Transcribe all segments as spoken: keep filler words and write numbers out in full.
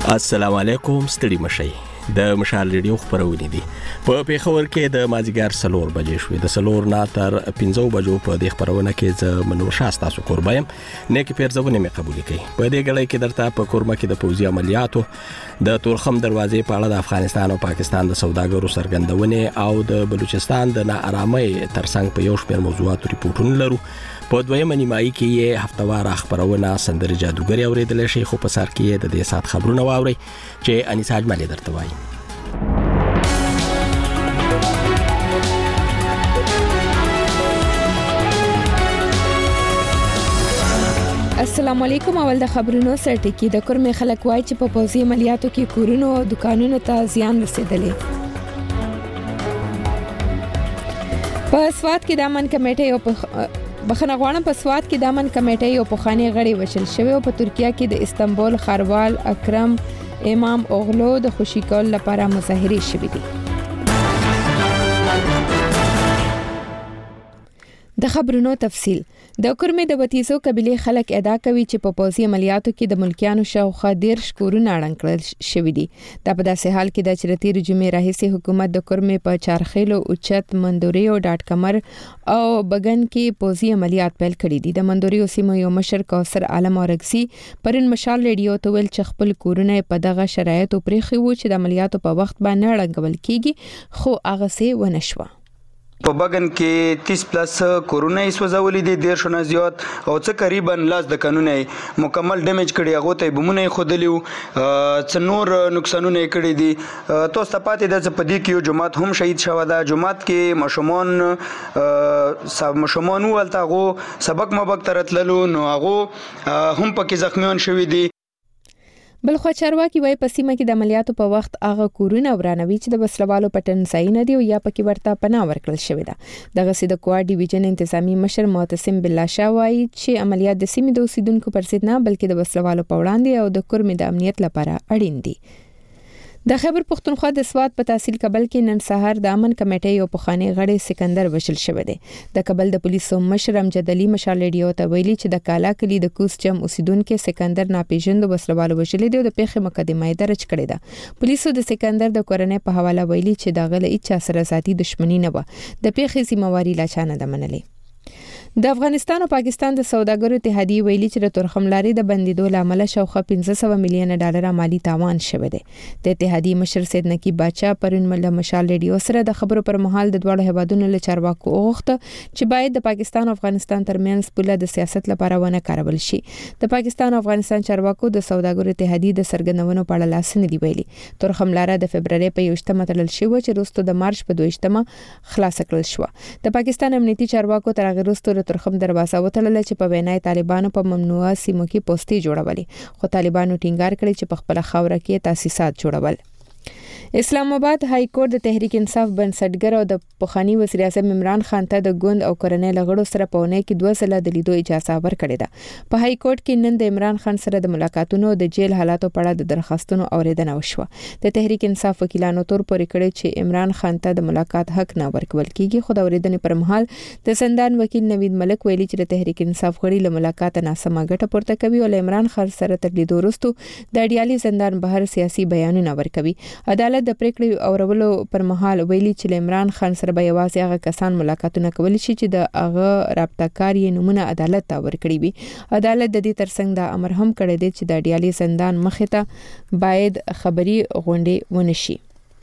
السلام علیکم، ستړي مشئ. د مشال ریډیو خبرونه دي. په پیښور کې د مازیګر سلور بجې شوې. د سلور نه تر پنځو بجو په دې خبرونه کې ز منور شاستا سو قربایم نه کې پیرځونه مې قبول کړي. په دې غړې کې درته په کورما کې د پوزي عملیاتو د تورخم دروازې په اړه د افغانستان او پاکستان د سوداګرو سرګندونه او د بلوچستان د ناارامۍ ترڅنګ په یو شمېر موضوعاتو ریپورتونه لرو. په دویمه نیمایي کې یې هفتوار خبرونه سندره جادوګری اوریدل شي، خو په سر کې د دې سات خبرونه واوري چې انیسا اجمالي درته وایي. السلام علیکم. اول د خبرونو سرټکی د کورمې خلک وای چې په پوزي عملیاتو کې کورونو او دکانونو ته زیان رسیدلی. په سواد کې د امن کمیټې او په بخنه غواړم په سواد کې د امن کمیټې او پخوانی غړي وشل شوی او په ترکیه کې د استنبول خاروال اکرم امام اوغلو د خوشی کول لپاره مظاهرې شوې دي. د خبرونو تفصیل. د کورمې د بتیزو قبيله خلک ادعا کوي چې په پوزي عملیاتو کې د ملکیانو شاوخوا ډیر شکورونه اړنګ کړل شوې دي. دا په داسې حال کې د چرتي رجمې راهیسي حکومت د کورمې په چارخیلو اوچت مندوري او ډاټ کمر او بغن کې پوزي عملیات پیل کړي دي. د مندوري سیمو یو مشر کوثر عالم اورګسي پرن مشال ریډیو ته ویل چې خپل کورونه په دغه شرایطو پرېخي وو چې د عملیاتو په وخت باندې اړنګول کیږي، خو هغه څه ونشوه. په بغن کې تیس پلس کورونه یې سوځولې دي، ډیر شونه زیات او څه قریبا لاس د قانون مکمل ډیمیج کړي، هغه ته بمونه خودلی او څ نور نقصانونه کړي دي. تاسو ته پاتې د په دې کې یو جماعت هم شهید شوه. د جماعت کې مشمون سب مشمون ولته غو سبق مبک ترتللو نو هغه هم پکې زخمیان شوي دي. بل خو چارواکي وای په سیمه کې د عملیاتو په وخت هغه کورونه ورانوي چې د بسلوالو پټن ځای نه دی او یا پکې ورته پناه ورکړل شوی ده. دغه سید کوار ډیویژن انتظامی مشر معتصم بالله شاه وای چې عملیات د سیمې د اوسیدونکو پر ضد نه بلکې د بسلوالو په وړاندې او د کورمې د امنیت لپاره اړین دي. د خیبر پختونخوا د سواد په تحصیل کابل کې نن سهار د امن کمیټې او پخوانی غړي سکندر وشل شوی دی. د کابل د پولیسو مشر امجد علي مشال ریډیو ته ویلي چې د کالا کلی د کوس جم اوسیدونکو سکندر ناپېژندو وسلوالو وشلې دی او د پیښې مقدمه درج کړې ده. پولیسو د سکندر د کورنۍ په حواله ویلي چې د غل اچا سره ذاتي دښمنی نه و، د پیښې ذمہواری لا چانه ده منلې. د افغانستان او پاکستان د سوداګرو اتحادیه ویلي چې د تورخم لارې د بندیدو لامل شاوخوا پنځه سوه میلیونه ډالر مالی تاوان شوی دی. د اتحادیه مشر سید نقیب باچا پرون مله مشال ریډیو سره د خبرو پر مهال د دوه هیوادونو له چارواکو وغوښته چې باید د پاکستان او افغانستان ترمنځ پوله د سیاست لپاره ونه کارول شي. د پاکستان او افغانستان چارواکو د سوداګرو اتحادیه د سرګندونو په اړه لاسنه دی ویلي. تورخم لاره د فبرवरी په یوشتمه تړل شوی چې وروسته د مارچ په دویشتمه خلاص کړل شو. د پاکستان امنیتي چارواکو تر هغه وروسته د تورخم دروازه وتړل چې په وینای طالبانو په ممنوعه سیمو کې پوسټي جوړولې، خو طالبانو ټینګار کړی چې په خپل خاوره کې تاسیسات جوړول. اسلام آباد های کورټ د تحریک انصاف بنسټګر او د پخوانی وزیر اعظم عمران خان ته د ګوند او کورنۍ لغړو سره په ونه کې دوه ځله د لیدو اجازه ورکړې ده. په های کورټ کې نن د عمران خان سره د ملاقاتونو د جیل حالاتو په اړه د درخواستونو اوریدنه وشوه. د تحریک انصاف وکیلانو تور پورې کړی چې عمران خان ته د ملاقات حق نه ورکول کیږي، خو د اوریدنې پر مهال د زندان وکیل نوید ملک ویلي چې د تحریک انصاف غړي له ملاقات ناسمه ګټه پورته کوي او عمران خان سره تر لیدو وروسته د اډیالي زندان بهر سیاسي بیانونه ورکوي. عدالت د پریکړې او ورولو پر مهال ویلي چې عمران خان سره به یوازې هغه کسان ملاقاتونه کولی شي چې د هغه رابطه کار یې نمونه عدالت ته ورکړي وي. عدالت د دې ترڅنګ دا امر هم کړی دی چې د اډیالي زندان مخې ته باید خبري غونډې ونشي.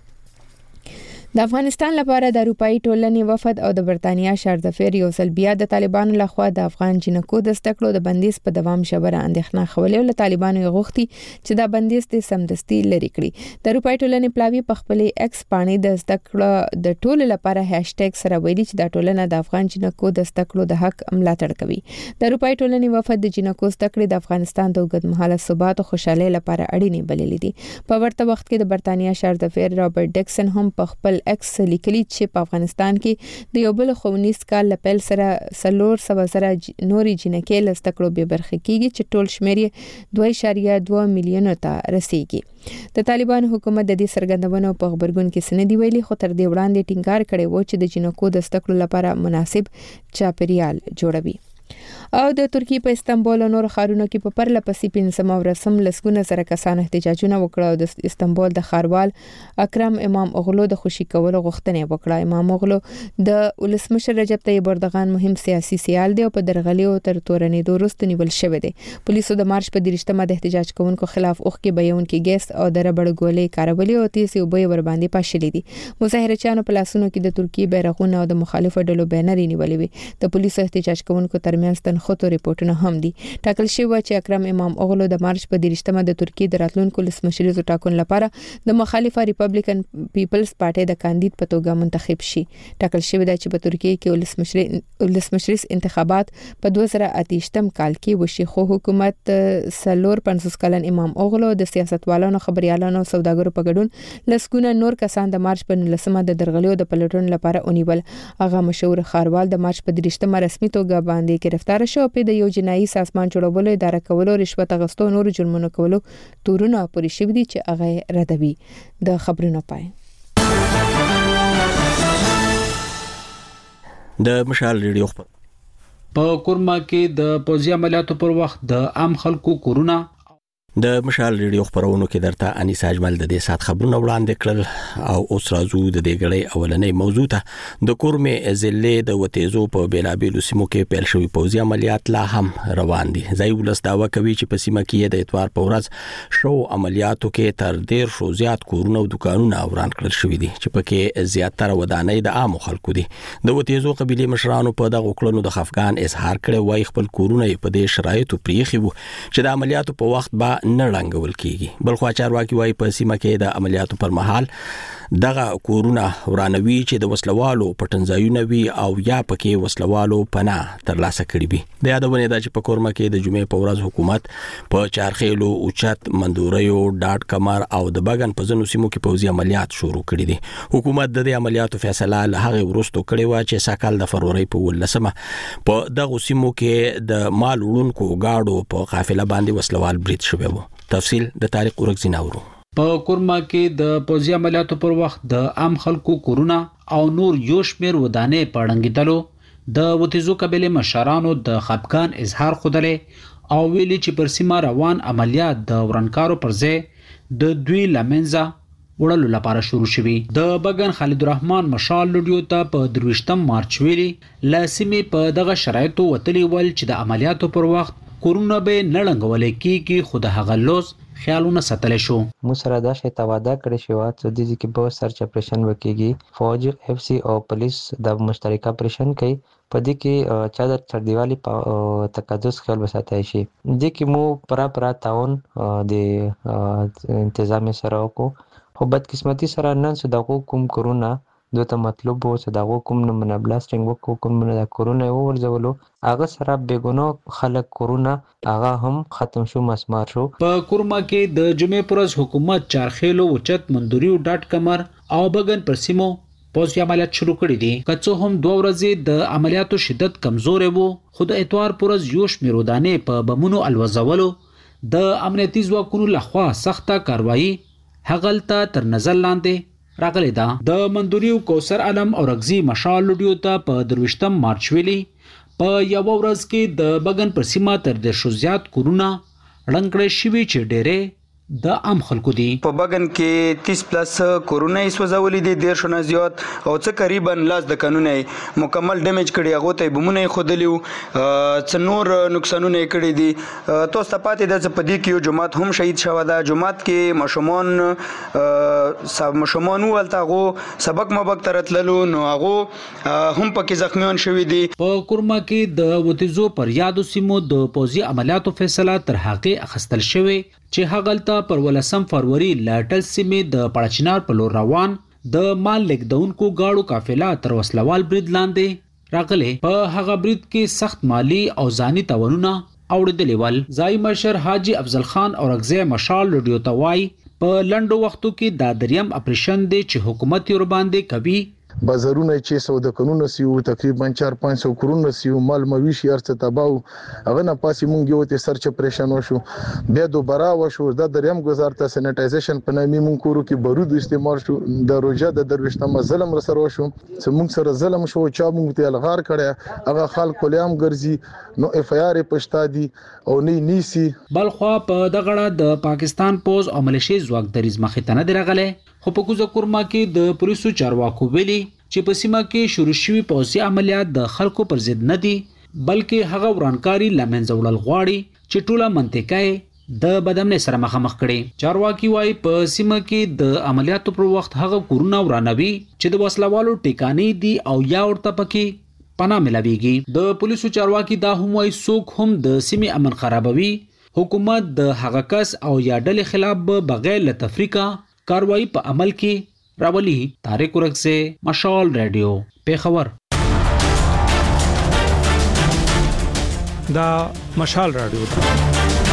د افغانستان لپاره د اروپאי ټولنې وفد او د برتانیا شاردفیر یو ځل بیا د طالبانو لخوا د افغان جنکو د زدکړو د بندیز په دوام ژوره اندېښنه خولې او له طالبانو غوښتي چې دا بندیز د سمدستي لري کړي. د اروپאי ټولنې پلاوی په خپل ایکس باندې د زدکړو د ټولو لپاره هاشټګ سره ویلي چې دا ټولنه د افغان جنکو د زدکړو د حق ملاتړ کوي. د اروپאי ټولنې وفد د جنکو زدکړې د افغانستان د اوږدمهاله ثبات او خوشحالۍ لپاره اړینې بللې دي. په ورته وخت کې د برتانیا شاردفیر رابرټ ډیکسن هم په خپل ایکس لیکلي چې په افغانستان کې د یو بل ښوونیز کال لپیل سره څلور سوه زره نوري جنکې له زده کړو بې برخې کیږي چې ټول شمېر یې دوه اعشاریه دوه میلیونو ته رسیږي. د طالبان حکومت د دې څرګندونو په خبرګون کې څه نه دی ویلي، خو تر دې وړاندې ټینګار کړی و چې د جنکو د زده کړو لپاره مناسب چاپیریال جوړوي. او د ترکیه په استانبول او نور ښارونو کې په پرله پسې پنځم ورځم لسګونه زره کسان احتجاجونه وکړه او د استانبول د ښاروال اکرم امام اوغلو د خوشي کولو غوښتنه وکړه. امام اوغلو د ولسمشر رجب طیب اردوغان مهم سیاسي سیال دی او په درغلي او تر تورنې دوروست نیول شوی دی. پولیسو د مارچ په درشتمه د احتجاج کوونکو خلاف اوخکې بیونکي ګیس او د ربړ ګولې کارولې او تیز یو به ور باندې پاشلې دي. مظاهرچیانو په لاسونو کې د ترکیه بیرغونه او د مخالفو ډلو بینرې نیولې وي. د پولیسو احتجاج کوونکو ترمنځ خطو ریپورتونه هم دي. ټاکل شوی چې اکرم امام اوغلو د مارچ په درشتمه د ترکیه د راتلونکو ولسمشریزو ټاکنو لپاره د مخالفه ریپبلیکن پیپلز پارټي د کاندید په توګه منتخب شي. ټاکل شوی دی چې په ترکیه کې ولسمشری ولسمشریز انتخابات په دوه زره اتهشتم کال کې وشي، خو حکومت سلور پنځوس کلن امام اوغلو د سیاستوالانو، خبريالانو او سوداګرو په ګډون لسګونه نور کسان د مارچ په نولسمه د درغلیو د پلټون لپاره ونیول. هغه مشهور ښاروال د مارچ په درشتمه رسمي توګه باندې گرفتار شو په د یو جنایي سازمان جوړولو، اداره کولو، رشوت اخیستو او نور جرمونو کولو تورونه پورې شوی دي چې هغه ردوي. د خبرونو پای د مشال ریډیو خبر په کورما کې د پوځي عملیاتو پر وخت د عام خلکو کورونه د مشال ریډیو خبرونو کې درته انیسا اجمل د دې سات خبرونه وړاندې کړل او اوس راځو د دې غړې اولنې موضوع ته. د کورمه ضلع د وتیزو په بیلابیلو سیمو کې پیل شوی پوځي عملیات لا هم روان دي. ځای ولس داوا کوي چې په سیمه کې د اتوار په ورځ شو عملیاتو کې تر ډیر شو زیات کورونه او دکانونه وران کړل شوی دي چې پکې زیاتره ودانۍ د عام خلکو دي. د وتیزو قبيله مشرانو په دغه کړنو د خفقان اظهار کړي وای خپل کورونه په دې شرایطو پریخي وو چې د عملیاتو په وخت با نه رنګول کیږي. بلخو چارواکي وای په سیمه کې د عملیاتو پر مهال دغه کورونه ورانوي چې د وسلوالو پټنځایونه وي او یا پکې وسلوالو پناه ترلاسه کړي وي. د یادونه ده چې په کورمه کې د جمعې په ورځ حکومت په چارخیلو، اوچت، مندوریو، ډاټ کمر او د بغن په ځینو سیمو کې پوځي عملیات شروع کړي دي. حکومت د دې عملیاتو فیصله له هغه وروسته کړې و چې ساکال د فروری په ولسمه په دغه سیمو کې د مال وړونکو گاډو په قافله باندې وسلوال برید شوی و. تفصیل د تاریخ ورک زیناورو. په کورما کې د پوځي عملیاتو پر وخت د عام خلکو کورونه او نور یو شمیر ودانې پړنګیدلو. د وتیزو قبيله مشرانو د خفقان اظهار خوده او ویلي چې پر سیمه روان عملیات د ورانکارو پر ځای د دوی لمنځه وړلو لپاره شروع شوي. د بغن خالد الرحمن مشال لډیو ته په درویشتم مارچ ویلي لاسمې په دغه شرایطو وتلی ول چې د عملیاتو پر وخت کورونه به نړنګول کیږي، خو د هغه لوز خیالونه ساتل شو. مو سره دا شی تواده کړی شو چې د دې کې به سرچ اپریشن وکړي. فوج، اف سی او پولیس د مشترک اپریشن کوي. په دې کې چا د چردیوالي په تقدس خیال وساتای شي. د کې مو پرا پرا تعاون د تنظیم سره وکړو. خو بدقسمتي سره نن صدقو کوم کرونا دوته مطلب وو صدقو کوم نه من بلاستینګ وکړو، کوم نه د کرونا ورزولو هغه سره بیګونو خلک کرونا هغه هم ختم شو، مسمار شو. په کورما کې د جمعې پر ورځ حکومت چارخیلو، اوچت، مندوریو، ډاټ کمر او بغن پر سیمو پوځي عملیات شروع کړي دي. که هم دوه ورځې د عملیاتو شدت کمزور وو، خو د اتوار پر ورځ یو شمیر ودانې په بمونو الوزولو د امنیتي ځواکونو لخوا سخته کاروایی هغلته تر نظر لاندې راغلی ده. د مندوریو کوثر علم او رغزي مشال لډیو ته په درویشتم مارچ ویلي په یو ورځ کې د بغن پر سیمه تر د شو زیات کورونه رنګړې شوي چې ډېرې د عام خلکو دي. په بغن کې تیس پلس کورونه سوځولې دي، ډیر شونه زیات او څه تقریبا لاس د قانون مکمل ډیمیج کړي، هغه ته بمونه خودلیو، څه نور نقصانونه کړي دي. تاسو ته پاتې ده چې په دې کې یو جماعت هم شهید شوی ده. جماعت کې مشمون سب مشمون ولته هغه سبق مبق ترتللو نو هغه هم پکې زخمیان شوی دي. په کورما کې د وتیزو پر یادو سیمو د پوځي عملیاتو فیصله تر هغه اخستل شوی چې هغلته پر ولسم فروری لاټل سیمې د پړچنار په لور روان د مال لیکدونکو گاړو قافله تر وسلوال برید لاندې راغله. په هغه برید کې سخت مالی او ځاني تاوانونه اوړېدلې ول. ځای مشر حاجی افضل خان او رغزه مشال لډیو توای په لندو وختو کې دا دریم اپریشن دی چې حکومت یې ور باندې کوي بازارونه چې سو د قانون سیو تقریبا چار پنځه سوه کرونه سیو مال مویشي ارڅ تباو هغه نه پاسې مونږ یو ته سرچ اپریشن وشو بیا دوباره وشو د دریم گزار ته سینټایزیشن په نامي مونږ کورو کې بارود استعمال شو د روجا د دروښتمه ظلم را سره وشو چې مونږ سره ظلم شو چا مونږ ته الغار کړي هغه خلک کولیام ګرځي نو اف آی آر پښتا دي او نه نیسی بلخوا په دغړه د پاکستان پوز او ملیشي ځواک دریز مخې ته نه درغله خو په کوزه کورما کې د پولیسو چارواکو ویلي چې په سیمه کې شروع شوی پوځي عملیات د خلکو پر ضد نه دي بلکې هغه ورانکاري لمنځه وړل غواړي چې ټوله منطقه د بدامنۍ سره مخامخ کړي چارواکي وايي په سیمه کې د عملیاتو پر وخت هغه کورونه ورانوي چې د وسلوالو ټیکانې دي او یا ورته پکې پناه ملويږي د پولیسو چارواکي دا هم وايي څوک هم د سیمې امن خرابوي حکومت د هغه کس او یا ډلې خلاف بغیر له تفریقه کاروایی په عمل کې راولي طارق ورک سے مشال ریډیو پیښور دا مشال رادیو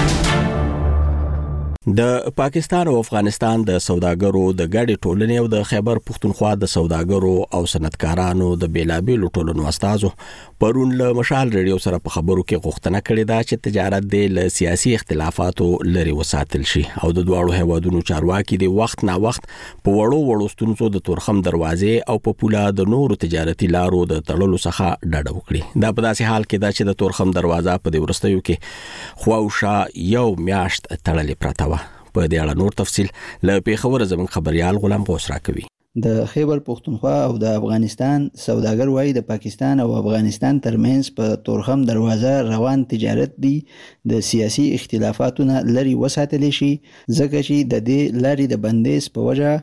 د پاکستان او افغانستان د سوداګرو د ګډې ټولنې او د خیبر پښتونخوا د سوداګرو او صنعتکارانو د بیلابېلو ټولنو استازو پرون له مشال ریډیو سره په خبرو کې غوښتنه کړې ده چې تجارت د سیاسي اختلافاتو لري وساتل شي او د دوه هیوادونو چارواکي د وخت نا وخت په وړو وړو ستونزو د تورخم دروازې او په پوله د نورو تجارتي لارو د تړلو څخه ډډه وکړي دا په داسې حال کې ده چې د تورخم دروازه په د ورستیو کې خواوشا یو میاشت تړلې پراته په دې اړه نور تفصيل له پیښور زمون خبريال غلام غوث راکوي د خیبر پښتونخوا او د افغانستان سوداګر وايي د پاکستان او افغانستان ترمنځ په تورخم دروازه روان تجارت دی د سیاسي اختلافاتونو لري وساتل شي ځکه چې د دې لاري د بندیز په وجه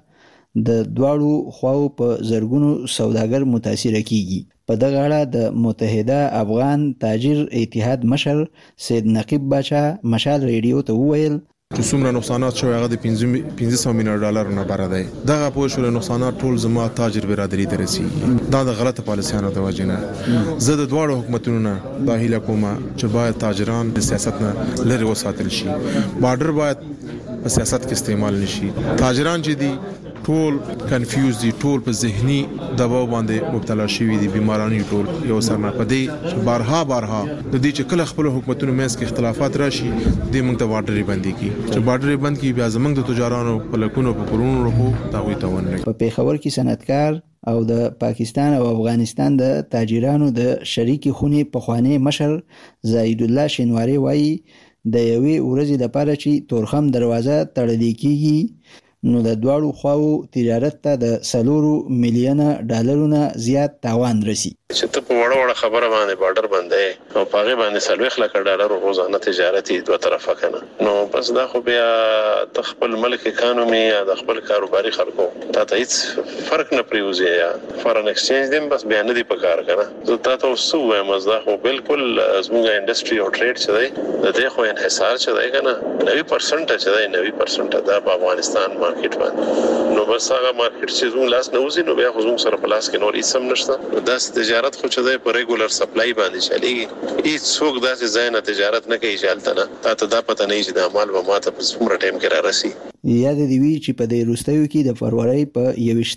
د دواړو خواو په زرګونو سوداګر متاثر کیږي په دغه اړه د متحده افغان تاجر اتحاد مشر سید نقیب باچا مشال ریډیو ته وویل چې څومره نقصانات شوی هغه د پنځه سوه میلیون ډالر نه بره دی دغه پوه شو نقصانات ټول زما تاجر برادری ته رسیږي دا د غلطه پالیسیانو د وجې نه زه د دواړو حکومتونو نه دا هیله کوم چې باید تاجران د سیاست نه لري وساتل شي بارډر باید په سیاست کې استعمال نشي تاجران چې دي ټول کنفیوز دي ټول په ذهني دباو باندې مبتلا شوي دي بیمارانی ټول یو سره په دې بارها بارها د دې چې کله خپل حکومتونو مېس کې اختلافات راشي د موږ ته بارډر بندي کی چې بارډر بند کی بیا زمنګ د تجارانو په لکونو په کورونو رخو دا وي تاونه په پیښور کې صنعتکار او د پاکستان او افغانستان د تاجرانو د شریک خونی په خوانی مشر زاید الله شینواری وایي د یوې ورځې لپاره چې تورخم دروازه تړل کیږي نو د دواړو خواو تجارت ته د سلورو میلیونه ډالرونه زیات تاوان رسی چې ته په وړه وړه خبره باندې بارډر باندې او پاغه باندې سلوخ لکه ډالر روزانه تجارتي دوه طرفه کنه نو بس دا خو بیا د خپل ملک اکانومي یا د خپل کاروباري خلکو ته ته هیڅ فرق نه پریوزي یا فارن ایکسچینج دیم بس بیا نه دی پکار کنه زه تاسو سو وایم مزدا خو بالکل زموږه انډستری او ټریډ چې دی د دې خو انحصار چې دی کنه نوي پرسنټ چې دی نوي پرسنټ دا په افغانستان مارکیټ باندې نو بس هغه مارکیټ چې زموږ لاس نه وزي نو بیا خو زموږ سره پلاس کې نور هیڅ هم نشته دا تجارت خو چې دی په ریګولر سپلای باندې چلیږي هیڅ څوک داسې ځای نه تجارت نه کوي چالت نه تا ته دا پته نه چې د عمل به ماته په څومره ټایم کې را رسي یاد دی وی چې په دې روستیو کې د فروری په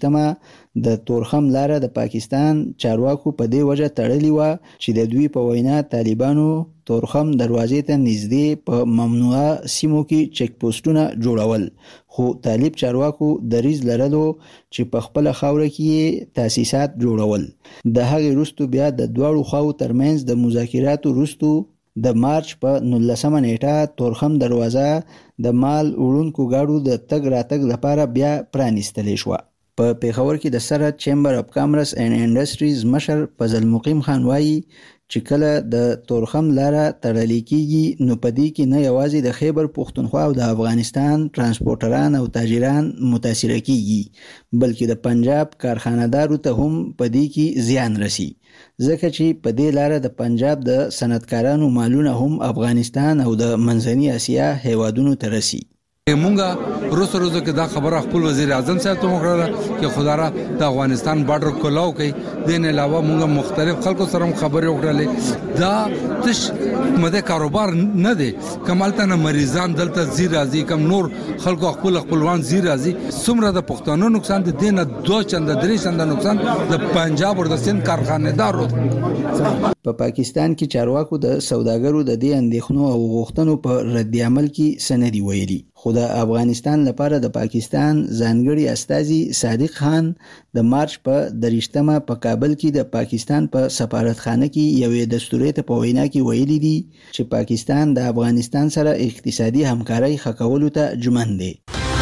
یوشتمه د تورخم لاره د پاکستان چارواکو په دې وجه تړلې و چې د دوی په وینا طالبانو تورخم دروازې ته نږدې په ممنوعه سیمو کې چک پوسټونه جوړول خو طالب چارواکو دریز لرلو چې په خپل خاور کې تاسیسات جوړول د هغې وروسته بیا د دواړو خواو ترمنځ د مذاکراتو وروسته د مارچ په نولسمه نیټه تورخم دروازه د مال وړونکو گاډو د تګ راتګ لپاره بیا پرانیستل شو په پیښور کې د سره چیمبر اف کامرس اینڈ انډستریز مشر فضل مقیم خان وایي چې کله د تورخم لاره تړل کېږي نو په دې کې نه یوازې د خیبر پښتونخوا او د افغانستان ترانسپورټران او تاجران متاثر کېږي بلکې د پنجاب کارخانه‌دارو ته هم په دې کې زیان رسی ځکه چې په دې لاره د پنجاب د صنعتکارانو مالونه هم افغانستان او د منځنۍ اسیا هیوادونو ته رسی مونږه روز روز کې دا خبره خپل وزیر اعظم صاحب ته وکړه چې خدای د افغانستان بارډر کولاو کوي دین علاوه مونږه مختلف خلکو سره خبرې وکړلې دا تش مده کاروبار نه دی کمالته نه مریضان دلته زی راځي کم نور خلکو خپل خپلوان زی راځي څومره د پښتنو نقصان د دینه دوه چنده درې چنده نقصان د پنجاب او د سند کارخانه‌دارو په پاکستان کې چارواکو د سوداګرو د دې اندېښنو او غوښتنو په رد عمل کې سندي ویلي خو د افغانستان لپاره د پاکستان ځانګړي استازي صادق خان د مارچ په دریشتمه په کابل کې د پاکستان په سفارتخانه کې یوې دستوري ته په وینا کې ویلي دي چې پاکستان د افغانستان سره اقتصادي همکاري ښه کولو ته ژمن دی.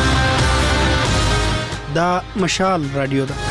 دا مشال رادیو ده.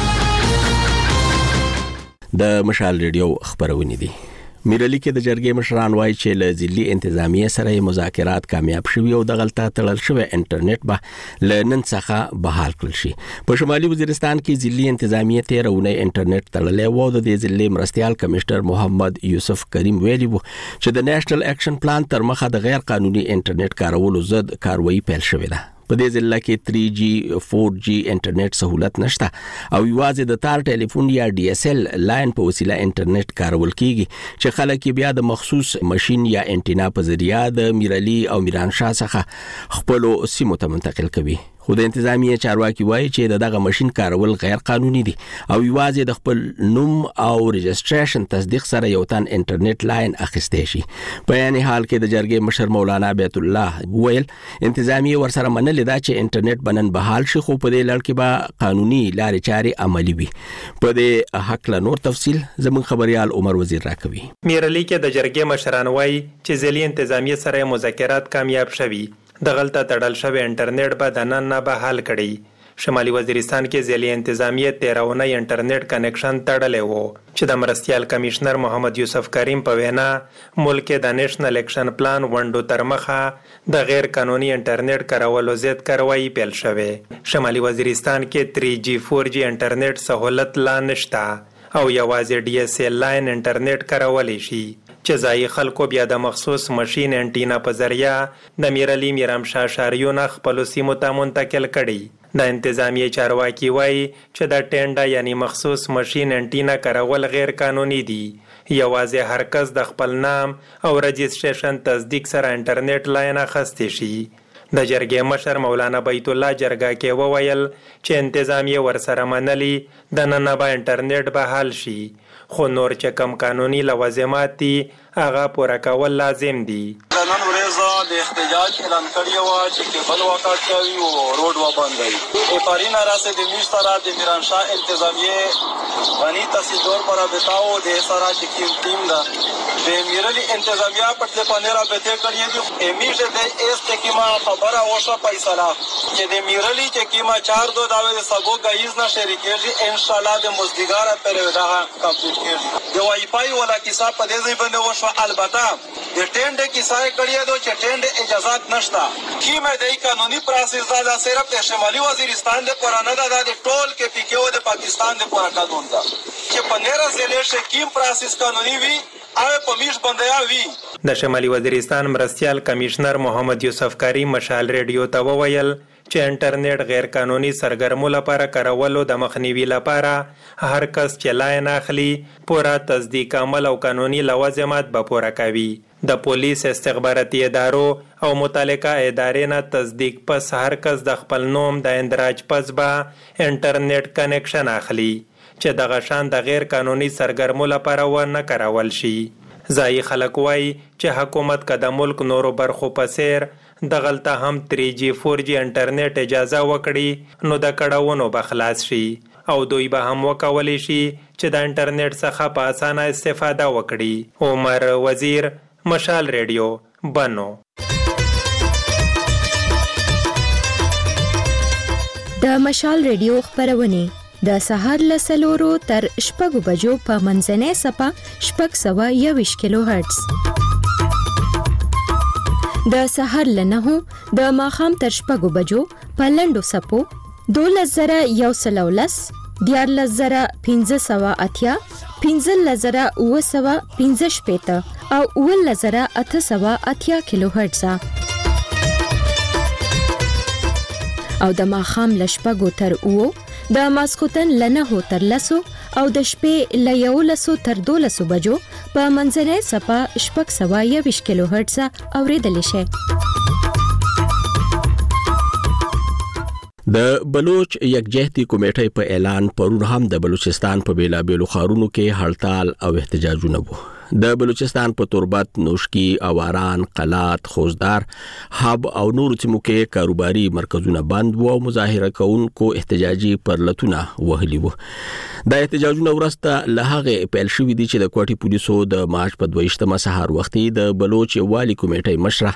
د مشال ریډیو خبرونه دي. میرلی کې د جرګې مشران وایي چې له ځلي انتظامیه سره مذاکرات کامیاب شوي او د غلطه تړل شوی انټرنیټ به لنن څخه بحال کړل شي. په شمالي وزیرستان کې ځلي انتظامیه تیرونه انټرنیټ تړلې و د دې ځلي مرستيال کمشنر محمد یوسف کریم ویلي وو چې د نېشنل اکشن پلان تر مخه د غیر قانوني انټرنیټ کارولو ضد کاروایی پیل شوې ده. په دې ځل کې تھری جی فور جی انټرنیټ سہولت نشته او یوازې د تار ټلیفون یا ډي اس ال لاین په وسیله انټرنیټ کارول کیږي چې خلک بیا د مخصوص ماشين یا انټینا په ذریعہ د میرلی او میرانشاه څخه خپل سیمو ته منتقل کوي. خو د انتظامیه چارواکي وایي چې دغه ماشين کارول غیر قانوني دي او یوازې د خپل نوم او ريجستریشن تصدیق سره یو تن انټرنیټ لاین اخیستې شي. په یعنی حال کې د جرګې مشر مولانا بیت الله ویل انتظامیه ورسره منل دا چې انټرنیټ بنن بحال شي خو په دې لړ کې به قانوني لارې چارې عملی وي. په دې حق له نور تفصيل زمون خبريال عمر وزیر راکوي. میرلی کې د جرګې مشران وایي چې ځلي انتظامیه سره مذاکرات کامیاب شوي. د غلطه تړل شوی انټرنیټ به د نن نه بحال کړي. شمالي وزیرستان کې ځلي انتظامیه تیرونه انټرنیټ کنکشن تړلې وو چې د مرستيال کمشنر محمد یوسف کریم په وینا ملک د نېشنل اکشن پلان وندو تر مخه د غیر قانوني انټرنیټ کارولو ضد کاروایی پیل شوه. شمالي وزیرستان کې تھری جی فور جی انټرنیټ سہولت لا نشته او یوازې ډي اس ال لاین انټرنیټ کارولای شي چې ځای خلکو بیا د مخصوص ماشين انټینا په ذریعہ د میرلی میرامشاه شاریونه خپل سیمو ته منتقل کړي. د انتظامیه چارواکي وایي چې د ټینډا یعنی مخصوص ماشين انټینا کارول غیر قانوني دي. یوازې هر کس د خپل نام او رجسټریشن تصدیق سره انټرنیټ لاین اخیستی شي. د جرګې مشر مولانا بیت الله جرګه کې وویل چې انتظامیه ورسره منلي د نن به انټرنیټ بحال شي خو نور چې کم قانوني لوازمات دي هغه پوره کول لازم دي. نن ورځ د احتجاج اعلان کړی و چې کېبل وکړ کوي او روډ و باندې ای پارینا راسه د میشترا د میرانشاه انتظامیه غنی تحصیلدار پر بتاو د سارا چې ټیم دا د میرلی انتظامیه په پانه را بته کړی دی امیشه د اس تکیما خبره وشو فیصله چې د میرلی چې کیما چار دو داوی سبو گایز نه شریکېږي ان شاء الله د مزدګار پر دا کمپلیټ کیږي. د وای فای ولا کیسه په دې ځای باندې وشو البته د ټینډ کیسه کړی دی چې ټینډ اجازهات نشته کیما د قانوني پروسس دا صرف د شمالي وزیرستان د پرانه دا د ټول کې پی کېو د پاکستان د پرا قانون دا چې په نره ضلع کې کیم پروسس قانوني وي او په میش باندې وي. د شمالي وزیرستان مرستيال کمشنر محمد یوسف کریم مشال ریډیو ته وویل چې انټرنیټ غیر قانوني سرګرمو لپاره کارولو د مخنیوي لپاره هر کس چې لاین اخلي پورا تصدیق عمل او قانوني لوازمات به پوره کوي. د پولیس استخباراتي ادارو او متعلقه ادارې نه تصدیق پس هر کس د خپل نوم د اندراج پس به انټرنیټ کنکشن اخلي چې دغه شان د غیر قانوني سرګرمو لپاره ونه کارول شي. ځای خلک وایي چې حکومت که د ملک نورو برخو په څیر د غلطه هم تھری جی فور جی انټرنیټ اجازه وکړي نو د کړهونو به خلاص شي او دوی به هم وکولی شي چې د انټرنیټ څخه په اسانه استفاده وکړي. عمر وزیر، مشال ریډیو، بنو. د مشال ریډیو خبرونه د سهار له سلورو تر شپږو بجو په منځنۍ صفه شپږ سوه یوویشت کیلو هرتز، د سهار له نهو د ماښام تر شپږو بجو په لنډو صفو دولس زره یو سل او لس، دیارلس زره پنځه سوه اتیا، پنځلس زره اوه سوه پنځه شپېته او اوولس زره اته سوه اتیا کیلو هرتز. او د ماخام لشپګو تر او د ماسکوتن لنه هو تر لسو او د شپې ل یولسو تر دولسو بجو په منځنۍ صفه شپږ سوه یویشت کیلو هرتز اوریدل شي. د بلوچ یکجهتي کمیټې په اعلان پرون هم د بلوچستان په بیلابیلو ښارونو کې هړتال او احتجاجونه وو. د بلوچستان په تربت، نوشکی، اواران، قلات، خوزدار، حب او نور سیمو کې کاروباري مرکزونه بند وو او مظاهره کوونکو احتجاجي پرلتونه وهلي وو. د احتجاجونو ورسته له هغه پیل شوې دي چې د کوټي پولیسو د مارچ په دویشتمه سهار وختي د بلوچ والی کمیټې مشره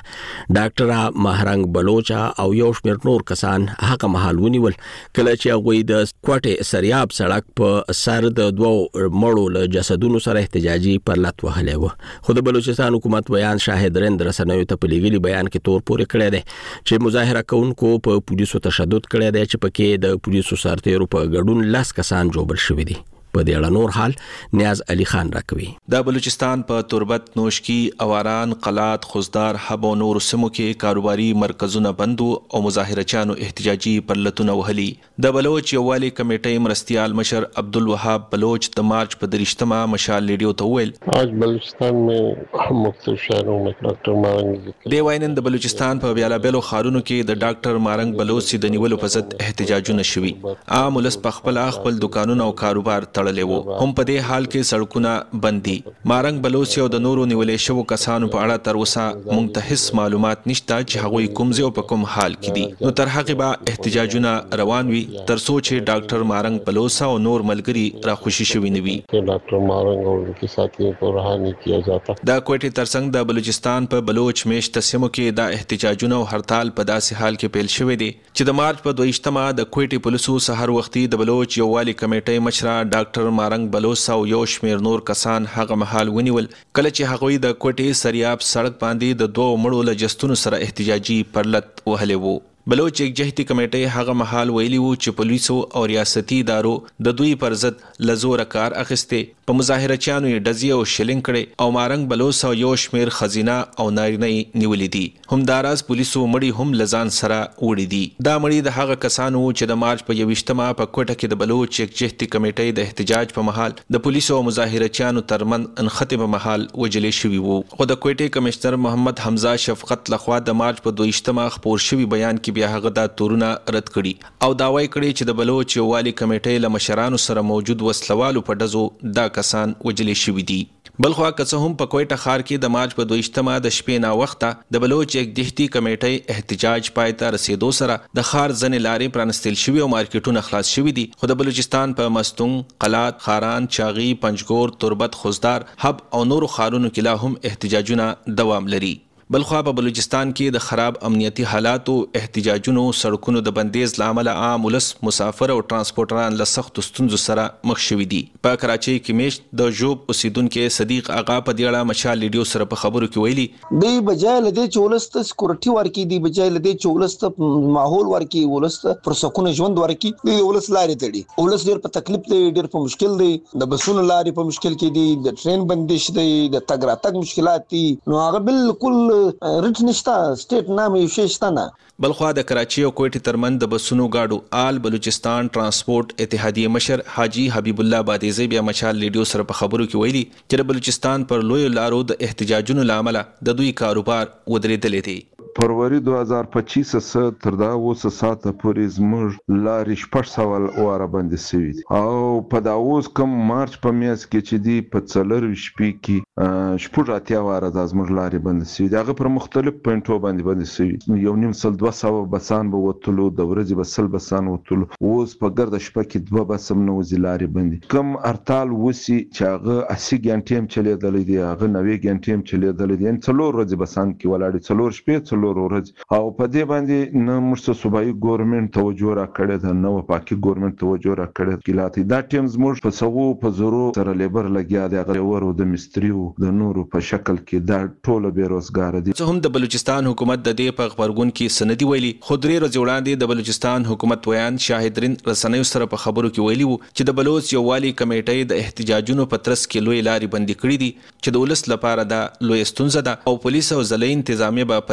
ډاکټر مهرنګ بلوچ او یو شمېر نور کسان هغه مهال ونیول کله چې هغوی د کوټي سریاب سړک په سر د دوو مړو له جسدونو سره احتجاجي پرلت وهلی و. خو د بلوچستان حکومت بیان شاهد رند رسنیو ته په لیږلي بیان کې تور پورې کړی دی چې مظاهره کوونکو په پولیسو تشدد کړی دی چې پکې د پولیسو سرتیرو په ګډون لس کسان جوړ شوي دي. په دې اړه نور حال نیاز علي خان راکوي. د بلوچستان په تربت، نوشکی، اواران، قلات، خوزدار، حب او نور سیمو کې کاروباري مرکزونه بند او مظاهرچیانو احتجاجي پرلتونه وهلي. د بلوچ یووالي کمیټې مرستیال مشر عبدالوهاب بلوچ د مارچ په دریشتمه مشال ریډیو ته وویل آج بلوچستان میں مختلف شهروں میں ڈاکٹر مارنګ دی واینن د بلوچستان په بیلابیلو ښارونو کې د ډاکټر مارنګ بلوچ د نیولو په ضد احتجاجونه شوي. عام ولس په خپل خپل دکانونه او کاروبار تړلي وو. هم په دې حال کې سړکونه بندي. مارنګ بلوچ او د نورو نیولې شوو کسانو په اړه تر اوسه موږ ته هیڅ معلومات نشته چې هغوی کوم ځای او په کوم حال کې دي. نو تر هغه به احتجاجونه روان وي تر څو چې ډاکټر مارنګ بلوچ او نور ملګري را خوشي شوي نه وي. ډاکټر مارنګ او انکي ساتھیوں کو رہا نہیں کیا جاتا. د کوټې ترڅنګ د بلوچستان په بلوچ میشت سیمو کې د احتجاجونو او هړتال په داسې حال کې پیل شوی دی چې د مارچ په دویشتمه د کوټې پولیسو سحر وختي د بلوچ یووالي کمیټې مشره ډاکټر مارنګ بلوچ او یو شمېر نور کسان هغه مهال ونیول کله چې هغوی د کوټې سریاب سړک باندې د دوه مړو له جسدونو سره احتجاجي پرلت وهلی وو. بلوچ یکجهتي کمیټې هغه مهال ویلي وو چې پولیسو او ریاستي ادارو د دوی پر ضد لزور کار اخیستې. په مظاهرچیانو یې ډزې او شلینګ کړې او مارنګ بلوچ او یو شمېر ښځینه او نارینه یې نیولي دي. همداراز پولیسو مړي هم له ځان سره وړي دي. دا مړي د هغه کسانو چې د مارچ په یویشتمه په کوټه کې د بلوچ یکجهتي کمیټې د احتجاج په مهال د پولیسو او مظاهرچیانو ترمنځ انخته په مهال وجلې شوي وو. خو د کوټې کمشنر محمد حمزه شفقت لخوا د مارچ په دویشتمه خپور شوي بیان کې بیا هغه دا تورونه رد کړي او داوای کړي چې د بلوچ یووالي کمیټې له مشرانو سره موجود وسلوالو په ډزو دا کسان وجلې شوي دي. بلخوا که څه هم په کوټه ښار کې د مارچ په دویشتمه د شپې ناوخته د بلوچ یکجهتي کمیټې احتجاج پای ته رسیدو سره د ښار ځینې لارې پرانستل شوي او مارکیټونه خلاص شوي دي. خو د بلوچستان په مستونګ، قلات، خاران، چاغي، پنجګور، تربت، خوزدار، حب او نورو ښارونو کې لا هم احتجاجونه دوام لري. بلخوا په بلوچستان کې د خراب امنیتي حالاتو، احتجاجونو، سړکونو د بندیز له امله عام ولس، مسافر او ترانسپورټران له سختو ستونزو سره مخ شوي دي. په کراچۍ کې میشت د ژوب اوسیدونکو صدیق آغا په دې اړه مشال ریډیو سره په خبرو کې ویلي دی بجای لدې چې ولس ته سکیورټي ورکړي، دی بجای لدې چې ولس ته ماحول ورکړي، ولس ته پر سکونه ژوند ورکړي، دی ولس لارې تړي. ولس ډېر په تکلیف دی، ډېر په مشکل دی. د بسونو لارې په مشکل کې دي، د ټرین بندش دی، د تګ راتګ مشکلات دي. نو هغه بالکل رټ نشته، سټیټ نام یو شی شته نه. بلخوا د کراچۍ او کوټې ترمن د بسونو گاډو آل بلوچستان ترانسپورت اتحادیه مشر حاجی حبیب الله بادیزی بیا مشال ریډیو سره په خبرو کې ویلي چې د بلوچستان پر لوی لارو د احتجاجونو لامل د دوی کاروبار ودرېدلې دي. فروری دو هزار پچیس سه تر دا اوسه ساته پورې زموږ لارې شپږ سوه واره بندې شوي دي او په دا اوس کوم مارچ په میاشت کې چې دي په څلرویشت شپې کې شپږ اتیا واره دا زموږ لارې بندې شوي دي. هغه پر مختلف پوینټو باندې بندې شوي. یو نیم سل دوه سوه بسان به وتلو، د ورځې به سل بسان وتلو. اوس په ګرده شپه کې دوه بس هم نه وځي لارې بندې. کوم هړتال وسي چې هغه اسی ګنټې هم چلېدلی دی، هغه نوي ګنټې هم چلېدلی دی، یعنې څلور ورځې بسان کې ولاړې، څلور شپې څلور ورځ. او په دې باندې نه موږ ته صوبایي ګورنمنټ توجه راکړې ده، نه وفاقي ګورنمنټ توجه راکړې ګیلاتي. دا ټیم زموږ په سوو په زرو سره لیبر لګیا دی، هغه ورو د مستریو د نورو په شکل کې دا ټوله بېروزګاره دي. څه هم د بلوچستان حکومت د دې په خبرګون کې سندي ویلي، خو درې ورځې وړاندې د بلوچستان حکومت ویان شاهدرین رسنیو سره په خبرو کې ویلي وو چې د بلوچ یووالي کمیټې د احتجاجونو په ترڅ کې لوی لارې بندي کړې دي چې د ولس لپاره دا لوی ستونزه ده او پولیس او ضلعي انتظامیه به په دې اړه